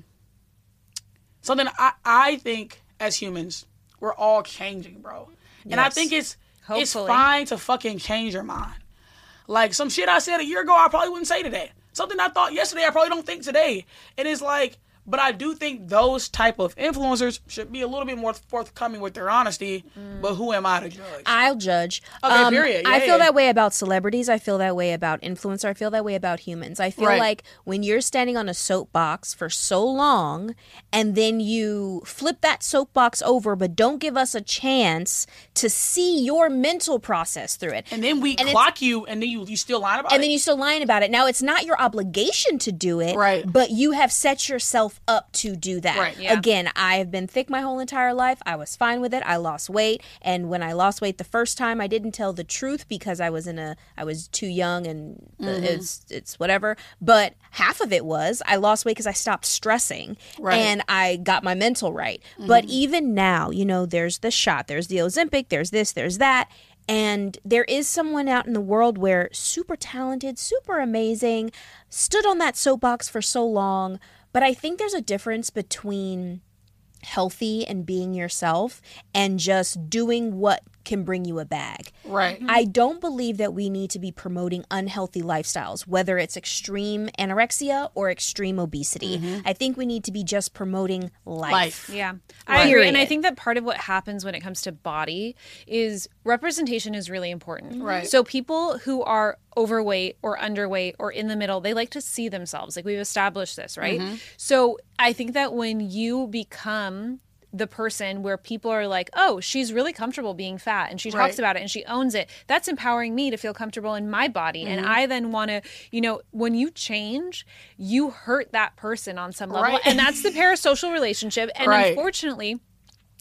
something I I think as humans we're all changing, bro, and I Yes. think it's it's Hopefully. fine to fucking change your mind. Like some shit I said a year ago, I probably wouldn't say today. Something I thought yesterday, I probably don't think today. And it's like, but I do think those type of influencers should be a little bit more forthcoming with their honesty. But who am I to judge? I'll judge. Okay, period. I Yeah, feel yeah. that way about celebrities. I feel that way about influencers. I feel that way about humans. I feel Right. like when you're standing on a soapbox for so long and then you flip that soapbox over but don't give us a chance to see your mental process through it. and then we and it's- clock you, and then you you still lying about And it. then you still lying about it. Now, it's not your obligation to do it, Right. but you have set yourself up to do that. Right. Yeah. Again, I have been thick my whole entire life. I was fine with it. I lost weight. And when I lost weight the first time, I didn't tell the truth because I was in a, I was too young and the, Mm-hmm. it's, it's whatever. But half of it was I lost weight because I stopped stressing Right. and I got my mental right. But even now, you know, there's the shot, there's the Ozempic, there's this, there's that. And there is someone out in the world where super talented, super amazing, stood on that soapbox for so long. But I think there's a difference between healthy and being yourself and just doing what can bring you a bag. right. I don't believe that we need to be promoting unhealthy lifestyles, whether it's extreme anorexia or extreme obesity. I think we need to be just promoting life. Life. Yeah, I agree. And I Period. think that part of what happens when it comes to body is representation is really important. Right. So people who are overweight or underweight or in the middle, they like to see themselves. Like we've established this, right? So I think that when you become the person where people are like, oh, she's really comfortable being fat and she talks Right. about it and she owns it, that's empowering me to feel comfortable in my body. And I then want to, you know, when you change, you hurt that person on some level. Right. And that's the parasocial relationship. And Right. unfortunately,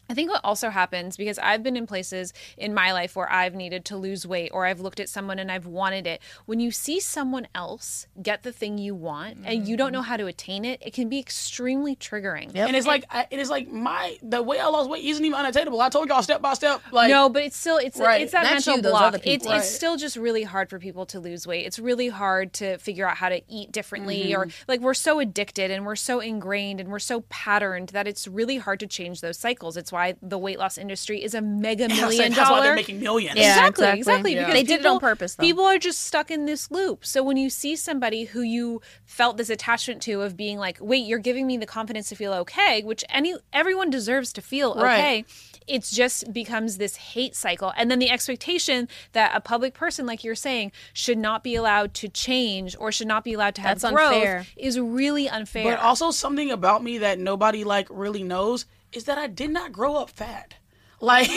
I think what also happens, because I've been in places in my life where I've needed to lose weight, or I've looked at someone and I've wanted it. When you see someone else get the thing you want mm-hmm. and you don't know how to attain it, it can be extremely triggering. Yep. And it's like, I, it is like my, the way I lost weight isn't even unattainable. I told y'all step by step. Like, no, but it's still, it's, right. it's that Not mental you, those block. other people. It's, Right. it's still just really hard for people to lose weight. It's really hard to figure out how to eat differently mm-hmm. or like we're so addicted and we're so ingrained and we're so patterned that it's really hard to change those cycles. It's why the weight loss industry is a mega million That's why dollar. they're making millions. Yeah, exactly, exactly. exactly. Yeah. Because They did it on people- purpose, though. People are just stuck in this loop. So when you see somebody who you felt this attachment to of being like, wait, you're giving me the confidence to feel okay, which any everyone deserves to feel okay. Right. It just becomes this hate cycle. And then the expectation that a public person, like you're saying, should not be allowed to change or should not be allowed to have That's growth unfair. is really unfair. But also something about me that nobody like really knows is that I did not grow up fat. Like,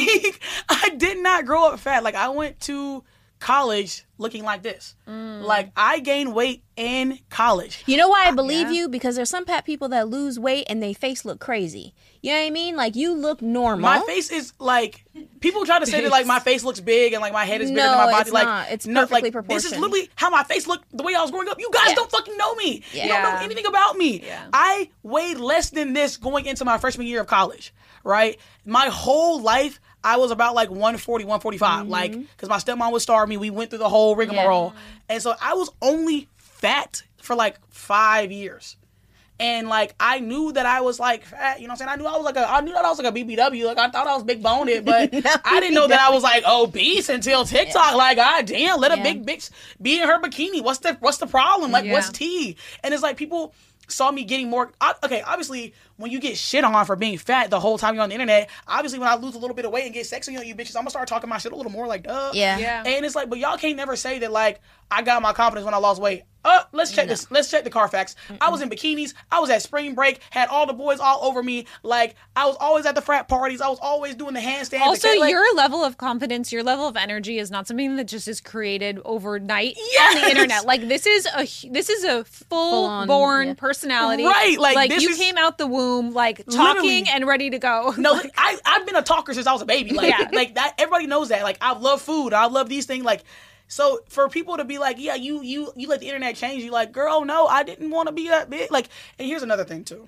I did not grow up fat. Like, I went to college looking like this. Mm. Like, I gained weight in college. You know why I believe Yeah. you? Because there's some fat people that lose weight and they face look crazy. You know what I mean? Like, you look normal. My face is like, people try to say that like my face looks big and like my head is bigger No, than my body. it's like, not. It's no, perfectly like, proportioned. This is literally how my face looked the way I was growing up. You guys Yeah. don't fucking know me. Yeah. You don't know Yeah. anything about me. Yeah. I weighed less than this going into my freshman year of college, right? My whole life, I was about like one forty, one forty-five. Mm-hmm. Like, because my stepmom would starve me. We went through the whole rigmarole. And so I was only fat for like five years. And like I knew that I was like fat, you know what I'm saying? I knew I was like a I knew that I was like a B B W. Like I thought I was big boned, but I didn't know that I was like obese until TikTok. Yeah. Like, god damn, let a Yeah. big bitch be in her bikini. What's the what's the problem? Like Yeah. what's tea? And it's like people saw me getting more I, okay, obviously when you get shit on for being fat the whole time you're on the internet, obviously when I lose a little bit of weight and get sexy on you bitches, I'm gonna start talking my shit a little more like duh. Yeah. Yeah. And it's like, but y'all can't never say that like I got my confidence when I lost weight. Uh, let's check this. Let's check the Carfax. Mm-mm. I was in bikinis. I was at spring break. Had all the boys all over me. Like I was always at the frat parties. I was always doing the handstand. Also, the, like, your level of confidence, your level of energy is not something that just is created overnight Yes! on the internet. Like this is a this is a full Full-on, born yeah. personality. Right, like, this you is- came out the womb like Literally. talking and ready to go. No, Like, I I've been a talker since I was a baby. Like Yeah. like that. Everybody knows that. Like I love food. I love these things. Like. So for people to be like, yeah, you you you let the internet change you, like, girl, no, I didn't want to be that big. Like, and here's another thing too.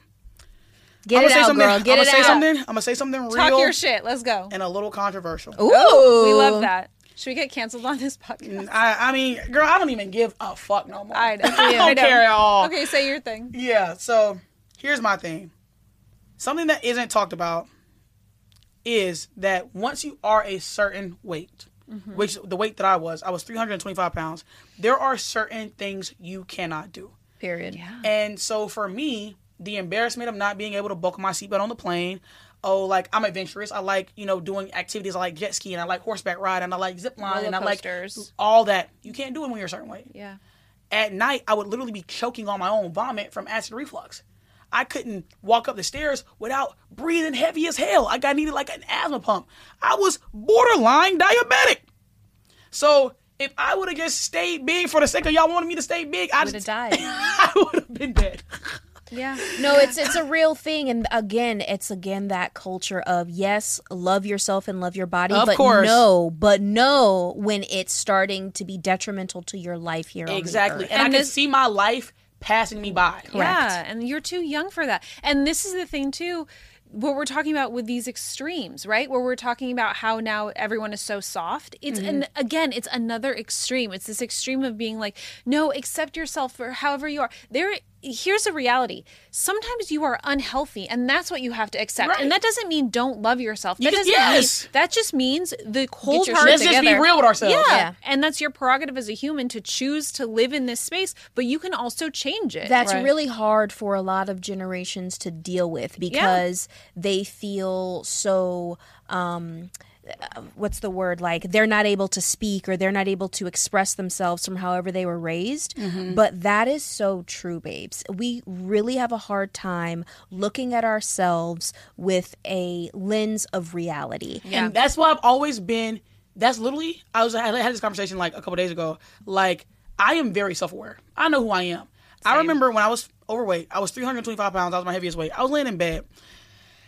Get I'm it gonna say out, something. girl. Get I'm it gonna say out. something. I'm gonna say something real talk your shit. Let's go. and a little controversial. Ooh. We love that. Should we get canceled on this podcast? I, I mean, girl, I don't even give a fuck no more. I know. I don't I know. care at all. Okay, say your thing. Yeah, so here's my thing. Something that isn't talked about is that once you are a certain weight, mm-hmm. which the weight that I was, I was three hundred twenty-five pounds, there are certain things you cannot do. Period. Yeah. And so for me, the embarrassment of not being able to buckle my seatbelt on the plane, oh, like, I'm adventurous. I like, you know, doing activities. I like jet ski and I like horseback ride and I like zip line Roller and I like coasters. all that. You can't do it when you're a certain weight. Yeah. At night, I would literally be choking on my own vomit from acid reflux. I couldn't walk up the stairs without breathing heavy as hell. Like I needed like an asthma pump. I was borderline diabetic. So if I would have just stayed big for the sake of y'all wanting me to stay big, I Would just have died. I would have been dead. Yeah. No, it's it's a real thing, and again, it's again that culture of yes, love yourself and love your body, Of but course. no, but no, when it's starting to be detrimental to your life here. Exactly. On the earth. And, And I could this- see my life passing me by. Yeah, and you're too young for that. And this is the thing too, what we're talking about with these extremes, right? Where we're talking about how now everyone is so soft. It's and again, it's another extreme. It's this extreme of being like, no, accept yourself for however you are. There here's the reality. Sometimes you are unhealthy, and that's what you have to accept. Right. And that doesn't mean don't love yourself. That You doesn't can- yes. mean that just means the cold your shit heart Let's just together. be real with ourselves. Yeah. Yeah. And that's your prerogative as a human to choose to live in this space, but you can also change it. That's Right. really hard for a lot of generations to deal with because they feel so um uh, what's the word, like they're not able to speak or they're not able to express themselves from however they were raised. But that is so true, babes. We really have a hard time looking at ourselves with a lens of reality. Yeah. And that's why I've always been. That's literally. I was. I had this conversation like a couple days ago. Like I am very self-aware. I know who I am. I remember when I was overweight. I was three hundred twenty-five pounds. I was my heaviest weight. I was laying in bed,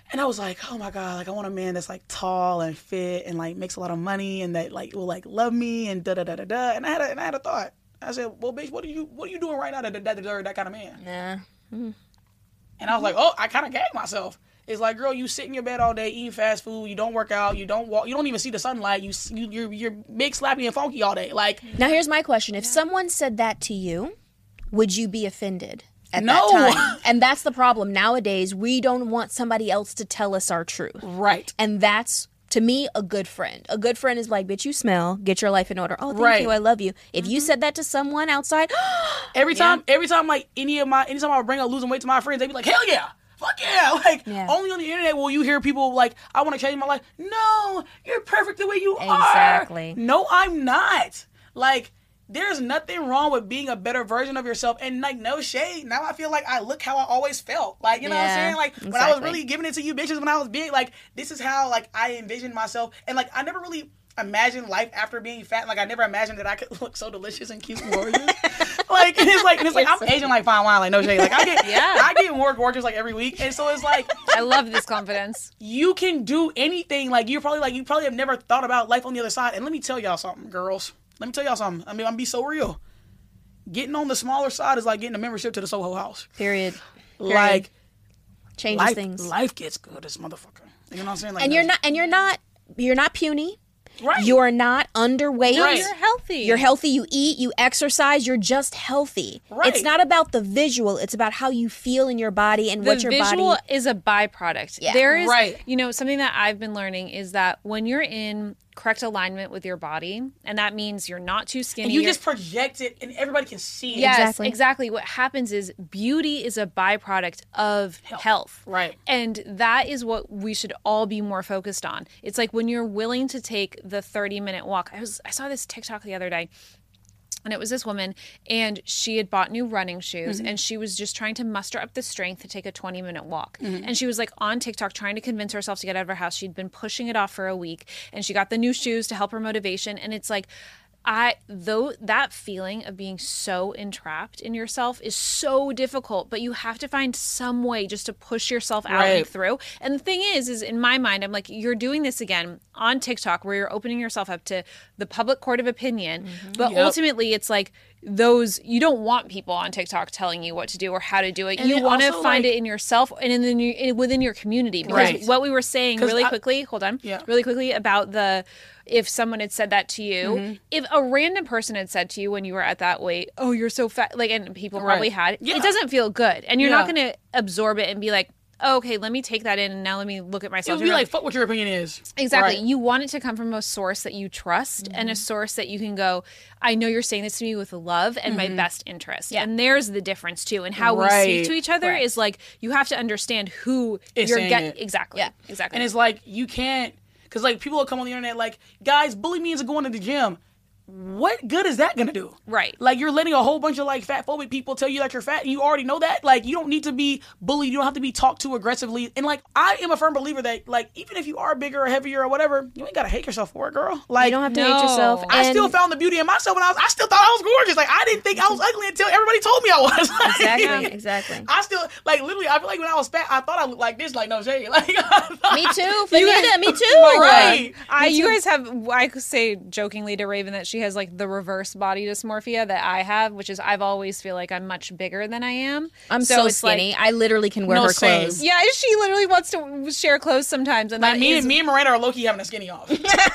And I was like, oh my God, like I want a man that's like tall and fit and like makes a lot of money and that like will like love me and da da da da da. And I had a, and I had a thought. I said, well, bitch, what are you what are you doing right now that that, that deserve that kind of man? Nah. Mm. And I was like, oh, I kind of gagged myself. It's like, girl, you sit in your bed all day eating fast food. You don't work out. You don't walk. You don't even see the sunlight. You, you you're you're big, slappy, and funky all day. Like, now here's my question: if someone said that to you, would you be offended at No. that time? And that's the problem nowadays. We don't want somebody else to tell us our truth, right? and that's, to me, a good friend. A good friend is like, bitch, you smell. Get your life in order. Oh, thank Right. you. I love you. If you said that to someone outside, Every time, every time, like any of my, anytime I bring up losing weight to my friends, they be like, hell yeah. Fuck yeah. Like, Yeah. only on the internet will you hear people like, I want to change my life. No, you're perfect the way you Exactly. are. No, I'm not. Like, there's nothing wrong with being a better version of yourself. And, like, no shade. Now I feel like I look how I always felt. Like, you know what I'm Yeah, saying? Like, when I was exactly. really giving it to you bitches when I was big, like, this is how, like, I envisioned myself. And, like, I never really imagined life after being fat. Like, I never imagined that I could look so delicious and cute and gorgeous. Like, and it's like, and it's like, I'm aging like fine wine, like, no shade. Like, I get, Yeah. I get more gorgeous, like, every week. And so it's like, I love this confidence. you can do anything. Like, you're probably, like, you probably have never thought about life on the other side. And let me tell y'all something, girls. Let me tell y'all something. I mean, I'm be so real. Getting on the smaller side is like getting a membership to the Soho House. period. Like, Changes life, things. life gets good as motherfucker. You know what I'm saying? Like, and you're not. And you're not. You're not puny. right. You're not underweight. Right. You're healthy. You're healthy. You eat. You exercise. You're just healthy. Right. It's not about the visual. It's about how you feel in your body and The what your visual body. is a byproduct. Yeah. There is, Right. you know, something that I've been learning is that when you're in correct alignment with your body, and that means you're not too skinny. and you you're- just project it and everybody can see it. Yes, Exactly. exactly. What happens is beauty is a byproduct of health. Right. And that is what we should all be more focused on. It's like when you're willing to take the thirty minute walk. I was I saw this TikTok the other day. And it was this woman, and she had bought new running shoes, Mm-hmm. and she was just trying to muster up the strength to take a twenty minute walk. Mm-hmm. And she was like on TikTok trying to convince herself to get out of her house. She'd been pushing it off for a week, and she got the new shoes to help her motivation. And it's like, I though that feeling of being so entrapped in yourself is so difficult, but you have to find some way just to push yourself out and Right. through. And the thing is, is in my mind, I'm like, you're doing this again on TikTok where you're opening yourself up to the public court of opinion. But Yep. ultimately, it's like those, you don't want people on TikTok telling you what to do or how to do it. And you then want to also, find like- it in yourself and in the new, in, within your community. Because Right. what we were saying 'Cause really I- quickly, hold on, Yeah. really quickly about the, if someone had said that to you, Mm-hmm. if a random person had said to you when you were at that weight, oh, you're so fat, like, and people probably Right. had, Yeah. it doesn't feel good. And you're not Yeah. going to absorb it and be like, oh, okay, let me take that in and now let me look at It myself. would be You're like, fuck what your opinion is. Exactly. Right. You want it to come from a source that you trust and a source that you can go, I know you're saying this to me with love and my best interest. And there's the difference too. And how we Right. speak to each other Correct. is like, you have to understand who Is you're saying getting. it. Exactly. Yeah. Exactly. And it's like, you can't, because like people will come on the internet like, guys, bully me into going to the gym. What good is that gonna do? Right. Like, you're letting a whole bunch of like fat phobic people tell you that you're fat and you already know that. Like, you don't need to be bullied. You don't have to be talked to aggressively. And like, I am a firm believer that like, even if you are bigger or heavier or whatever, you ain't gotta hate yourself for it, girl. Like, You don't have to No. hate yourself. I and- still found the beauty in myself when I was, I still thought I was gorgeous. Like, I didn't think I was ugly until everybody told me I was. Like, Exactly. Exactly. I still, like, literally, I feel like when I was fat, I thought I looked like this, like, no shade. Like, Me too. Fanita, me too. Oh my God. I, you guys have, I could say jokingly to Raven that she has like the reverse body dysmorphia that I have, which is I've always feel like I'm much bigger than I am. I'm so, it's like- skinny. I literally can wear No, her same. clothes. yeah, she literally wants to share clothes sometimes, and Like, that me, is- and me and Miranda are low-key having a skinny off.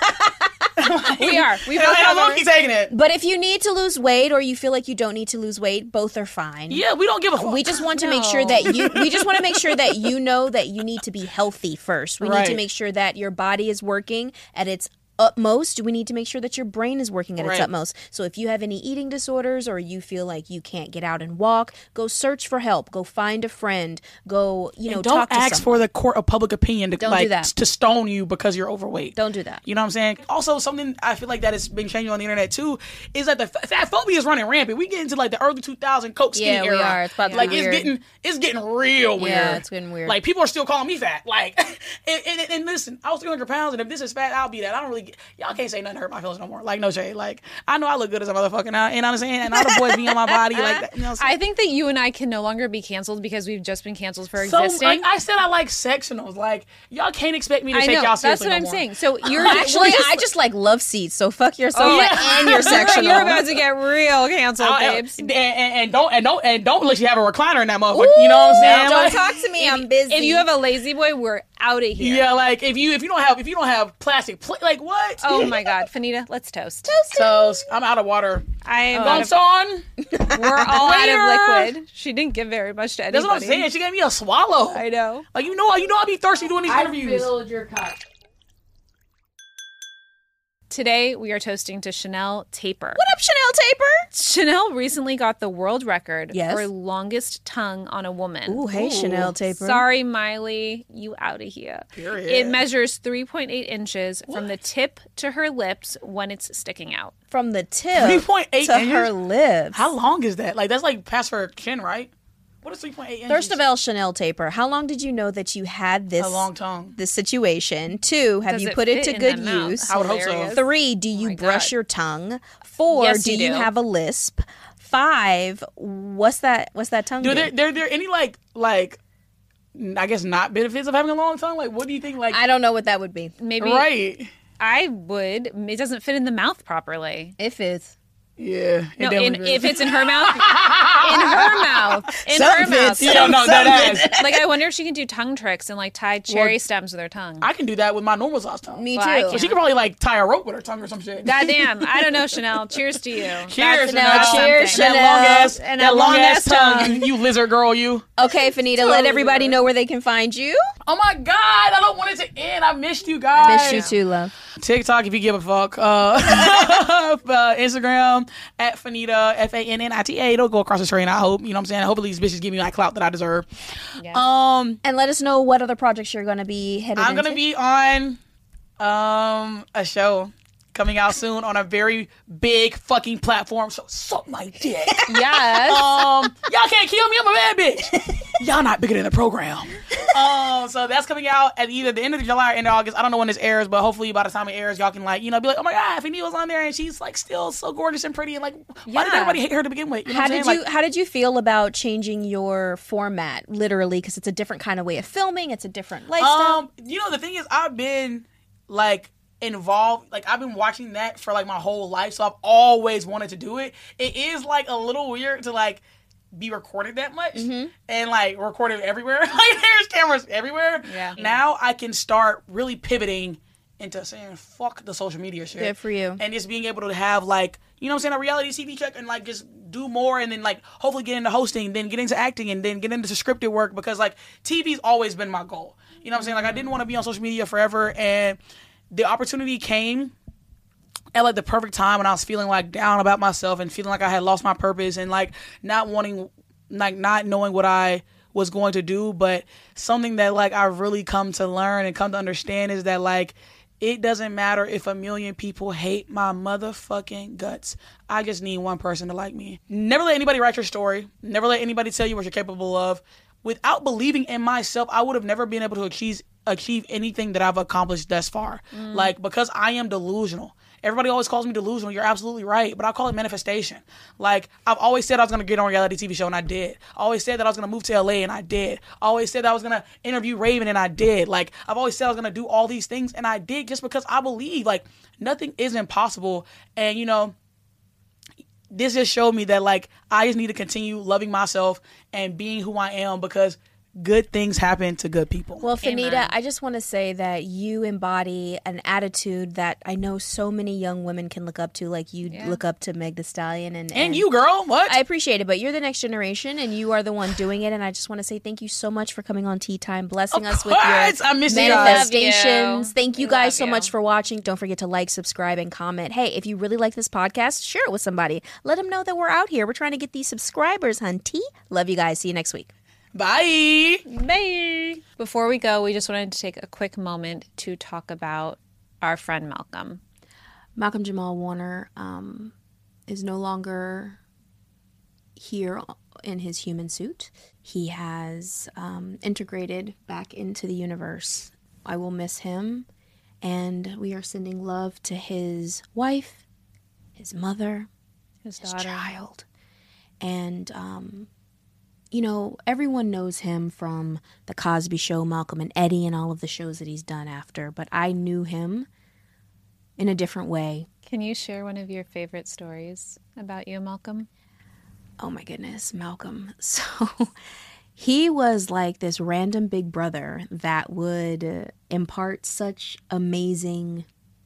we are. We And both I'm have our- low-key taking it. But if you need to lose weight or you feel like you don't need to lose weight, both are fine. Yeah, we don't give a fuck. We just want to make sure No. that you we just want to make sure that you know that you need to be healthy first. We need to Right. make sure that your body is working at its utmost. We need to make sure that your brain is working at its Right. utmost. So if you have any eating disorders or you feel like you can't get out and walk, go search for help. Go find a friend. Go, you know, Don't talk to ask someone. for the court of public opinion to Don't like do that. to stone you because you're overweight. Don't do that. You know what I'm saying? Also, something I feel like that has been changing on the internet too is that the f- fat phobia is running rampant. We get into like the early two thousand Coke skinny Yeah, we era. are. It's about to be like weird. it's getting it's getting real weird. Yeah, it's getting weird. Like people are still calling me fat. Like and, and, and listen, I was three hundred pounds, and if this is fat, I'll be that. I don't really really, y'all can't say nothing to hurt my feelings no more. Like, no shade. Like, I know I look good as a motherfucker now, and I'm saying, and all the boys be on my body like that. You know what I'm saying? I think that you and I can no longer be canceled because we've just been canceled for So, existing. like, I said I like sectionals. Like, y'all can't expect me to I take know. y'all That's seriously what no I'm more. saying. So you're Actually, we're I just like love seats, so fuck your sofa Oh, yeah. and your sectional. You're about to get real canceled, I- I- babes. and, and, and don't and don't and don't unless you have a recliner in that motherfucker. You know what I'm saying? Don't Like- talk to me. I'm busy. If you have a lazy boy, we're out of here. Yeah, like if you if you don't have if you don't have plastic, pla- like what? Oh my God, Fanita, let's toast. So I'm out of water. I am Going out of, on. we're all out of Waiter. liquid. She didn't give very much to anybody. That's what I'm saying. She gave me a swallow. I know. Like you know, you know, I'll be thirsty doing these interviews. your cup. Today we are toasting to Chanel Taper. What up, Chanel Taper? Chanel recently got the world record Yes. for longest tongue on a woman. Ooh, hey, Chanel Taper. Sorry, Miley, you out of here. Period. It measures three point eight inches from the tip to her lips when it's sticking out. From the tip three point eight to inches? her lips. How long is that? Like that's like past her chin, right? What is three point eight inches? First of all, Chanel Taper, how long did you know that you had this a long tongue. this situation? Two, have Does you it put it fit to in good the mouth? use? I would hope so. Hilarious. Three, do you my brush God. your tongue? Four, Yes, do you you do. have a lisp? Five, what's that what's that tongue Do do? there, there there any like like I guess not benefits of having a long tongue? Like what do you think? Like I don't know what that would be. Maybe right? I would. It doesn't fit in the mouth properly. If it's Yeah. it No, definitely in, does. if it's in her mouth, in her mouth, in Some her mouth. fits, Yeah, no, that ass. Like I wonder if she can do tongue tricks and like tie cherry stems with her tongue. I can do that with my normal size tongue. me Well, I too. can't. She could probably like tie a rope with her tongue or some shit. Goddamn, I don't know, Chanel. Cheers to you. Cheers, Chanel. Chanel. Cheers, That Chanel. long ass, And that a long ass long-ass tongue, you, you lizard girl, you. Okay, Fanita, let everybody know where they can find you. Oh my God, I don't want it to end. I missed you guys. Miss you too, love. TikTok, if you give a fuck. Uh, uh, Instagram at Fanita, F A N N I T A. Don't go across the train. I hope. You know what I'm saying? Hopefully these bitches give me my clout that I deserve. Yes. Um, And let us know what other projects you're going to be headed I'm into. gonna be on um a show coming out soon on a very big fucking platform. So suck my dick. Yes. Um, y'all can't kill me. I'm a bad bitch. Y'all not bigger than the program. Um, so that's coming out at either the end of July or end of August. I don't know when this airs, but hopefully by the time it airs, y'all can like, you know, be like, oh my God, Fanita was on there and she's like still so gorgeous and pretty and like, why did Yeah. everybody hate her to begin with? You know How what I'm did saying? you Like, How did you feel about changing your format, literally, because it's a different kind of way of filming, it's a different lifestyle? Um, you know, the thing is, I've been like involved, like I've been watching that for like my whole life, so I've always wanted to do it. It is like a little weird to like be recorded that much and like recorded everywhere. Like there's cameras everywhere. Yeah. Now I can start really pivoting into saying fuck the social media shit. Good for you. And just being able to have like, you know what I'm saying, a reality T V check and like just do more and then like hopefully get into hosting, then get into acting and then get into scripted work because like T V's always been my goal. You know what I'm saying? Like I didn't want to be on social media forever and the opportunity came at like the perfect time when I was feeling like down about myself and feeling like I had lost my purpose and like not wanting, like not knowing what I was going to do. But something that like I've really come to learn and come to understand is that like it doesn't matter if a million people hate my motherfucking guts. I just need one person to like me. Never let anybody write your story. Never let anybody tell you what you're capable of. Without believing in myself, I would have never been able to achieve achieve anything that I've accomplished thus far. Mm. Like, because I am delusional. Everybody always calls me delusional. You're absolutely right. But I call it manifestation. Like, I've always said I was going to get on a reality T V show, and I did. I always said that I was going to move to L A, and I did. I always said that I was going to interview Raven, and I did. Like, I've always said I was going to do all these things, and I did just because I believe. Like, nothing is impossible. And, you know, this just showed me that, like, I just need to continue loving myself and being who I am because good things happen to good people. Well, Fanita, Amen. I just want to say that you embody an attitude that I know so many young women can look up to, like you Yeah. look up to Meg Thee Stallion. And, And you, girl, what? I appreciate it, but you're the next generation, and you are the one doing it. And I just want to say thank you so much for coming on Tea Time, blessing Of us with course, your I miss you guys. manifestations. you. Thank you We guys love so you. much for watching. Don't forget to like, subscribe, and comment. Hey, if you really like this podcast, share it with somebody. Let them know that we're out here. We're trying to get these subscribers, hunty. Love you guys. See you next week. Bye. Bye. Before we go, we just wanted to take a quick moment to talk about our friend Malcolm. Malcolm Jamal Warner um, is no longer here in his human suit. He has um, integrated back into the universe. I will miss him, And we are sending love to his wife, his mother, His his daughter. child. And, um, you know, everyone knows him from The Cosby Show, Malcolm and Eddie, and all of the shows that he's done after. But I knew him in a different way. Can you share one of your favorite stories about you, Malcolm? Oh my goodness, Malcolm. So he was like this random big brother that would uh, impart such amazing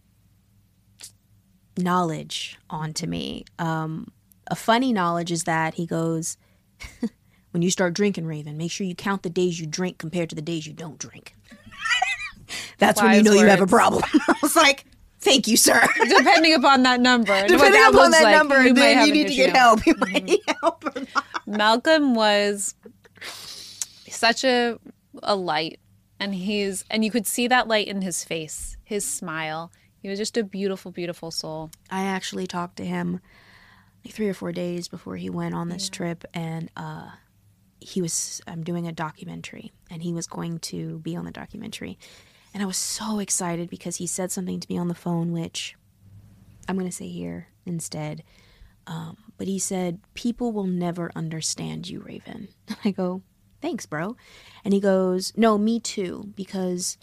knowledge onto me. Um, a funny knowledge is that he goes, when you start drinking, Raven, make sure you count the days you drink compared to the days you don't drink. That's when you Wise know you have a words. problem. I was like, thank you, sir. Depending upon that number. and what Depending that upon looks that like, number, you might then have you an need to get issue. help. You might need help or not. Malcolm was such a a light, and he's and you could see that light in his face, his smile. He was just a beautiful, beautiful soul. I actually talked to him like three or four days before he went on this trip, and uh, he was I'm doing a documentary, and he was going to be on the documentary, and I was so excited because he said something to me on the phone, which I'm going to say here instead. Um, but he said, "People will never understand you, Raven." And I go, "Thanks, bro." And he goes, "No, me too, because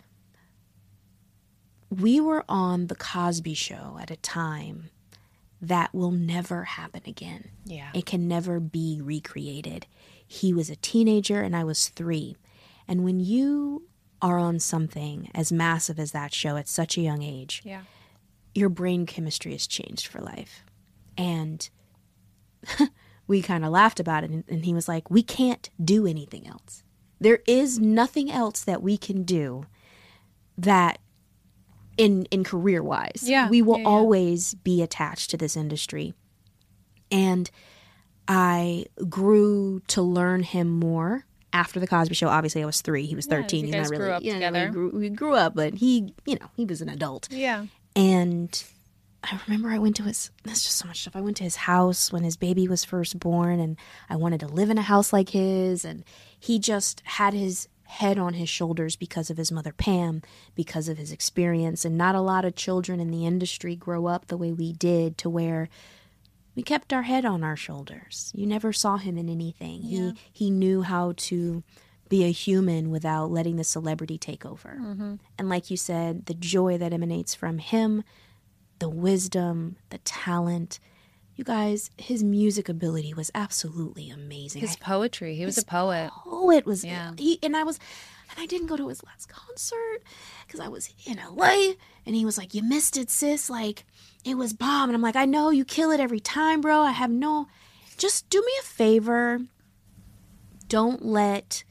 we were on The Cosby Show at a time that will never happen again. Yeah. It can never be recreated. He was a teenager and I was three. And when you are on something as massive as that show at such a young age, Yeah. your brain chemistry is changed for life." And we kind of laughed about it. And, and he was like, "We can't do anything else. There is nothing else that we can do that in in career wise. Yeah, We will yeah, yeah. always be attached to this industry." And I grew to learn him more after The Cosby Show. Obviously, I was three. He was Yeah, thirteen. you He's guys not grew really, up you know, together. We grew, we grew up, but he, you know, he was an adult. Yeah. And I remember I went to his, that's just so much stuff. I went to his house when his baby was first born, and I wanted to live in a house like his. And he just had his head on his shoulders because of his mother, Pam, because of his experience. And not a lot of children in the industry grow up the way we did, to where we kept our head on our shoulders. You never saw him in anything. Yeah. He, he knew how to be a human without letting the celebrity take over. Mm-hmm. And like you said, the joy that emanates from him, the wisdom, the talent. You guys, his music ability was absolutely amazing. His I- poetry. He was a poet. poet was Yeah. he, and I was, and I didn't go to his last concert because I was in L A. And he was like, "You missed it, sis. Like, it was bomb." And I'm like, "I know, you kill it every time, bro. I have no. Just do me a favor. Don't let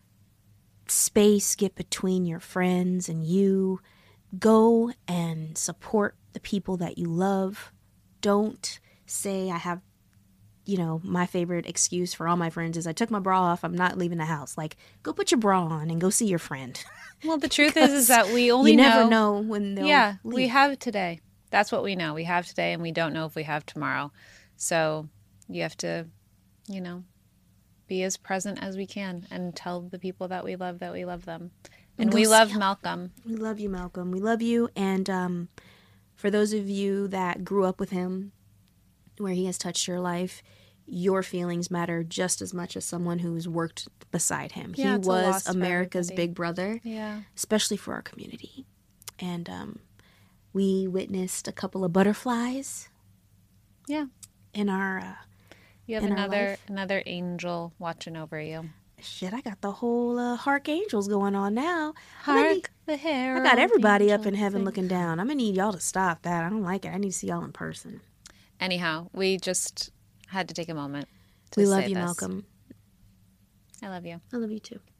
space get between your friends and you. Go and support the people that you love. Don't say, I have, you know, my favorite excuse for all my friends is, I took my bra off, I'm not leaving the house." Like, go put your bra on and go see your friend. Well, the truth is, is that we only you know. never know when they'll Yeah, leave. we have today. That's what we know. We have today, and we don't know if we have tomorrow. So you have to, you know, be as present as we can and tell the people that we love that we love them. And, And go we see love them. Malcolm. We love you, Malcolm. We love you. And um, for those of you that grew up with him, where he has touched your life, your feelings matter just as much as someone who's worked beside him. Yeah, he it's a was loss for America's everybody. big brother, Yeah. especially for our community. And um, we witnessed a couple of butterflies Yeah. in our... Uh, You have In our another life. another angel watching over you. shit, I got the whole uh, Hark Angels going on now. I'm gonna need- Hark the hair. I got everybody up in heaven looking down. I'm going to need y'all to stop that. I don't like it. I need to see y'all in person. Anyhow, we just had to take a moment to We love say you, this. Malcolm. I love you. I love you too.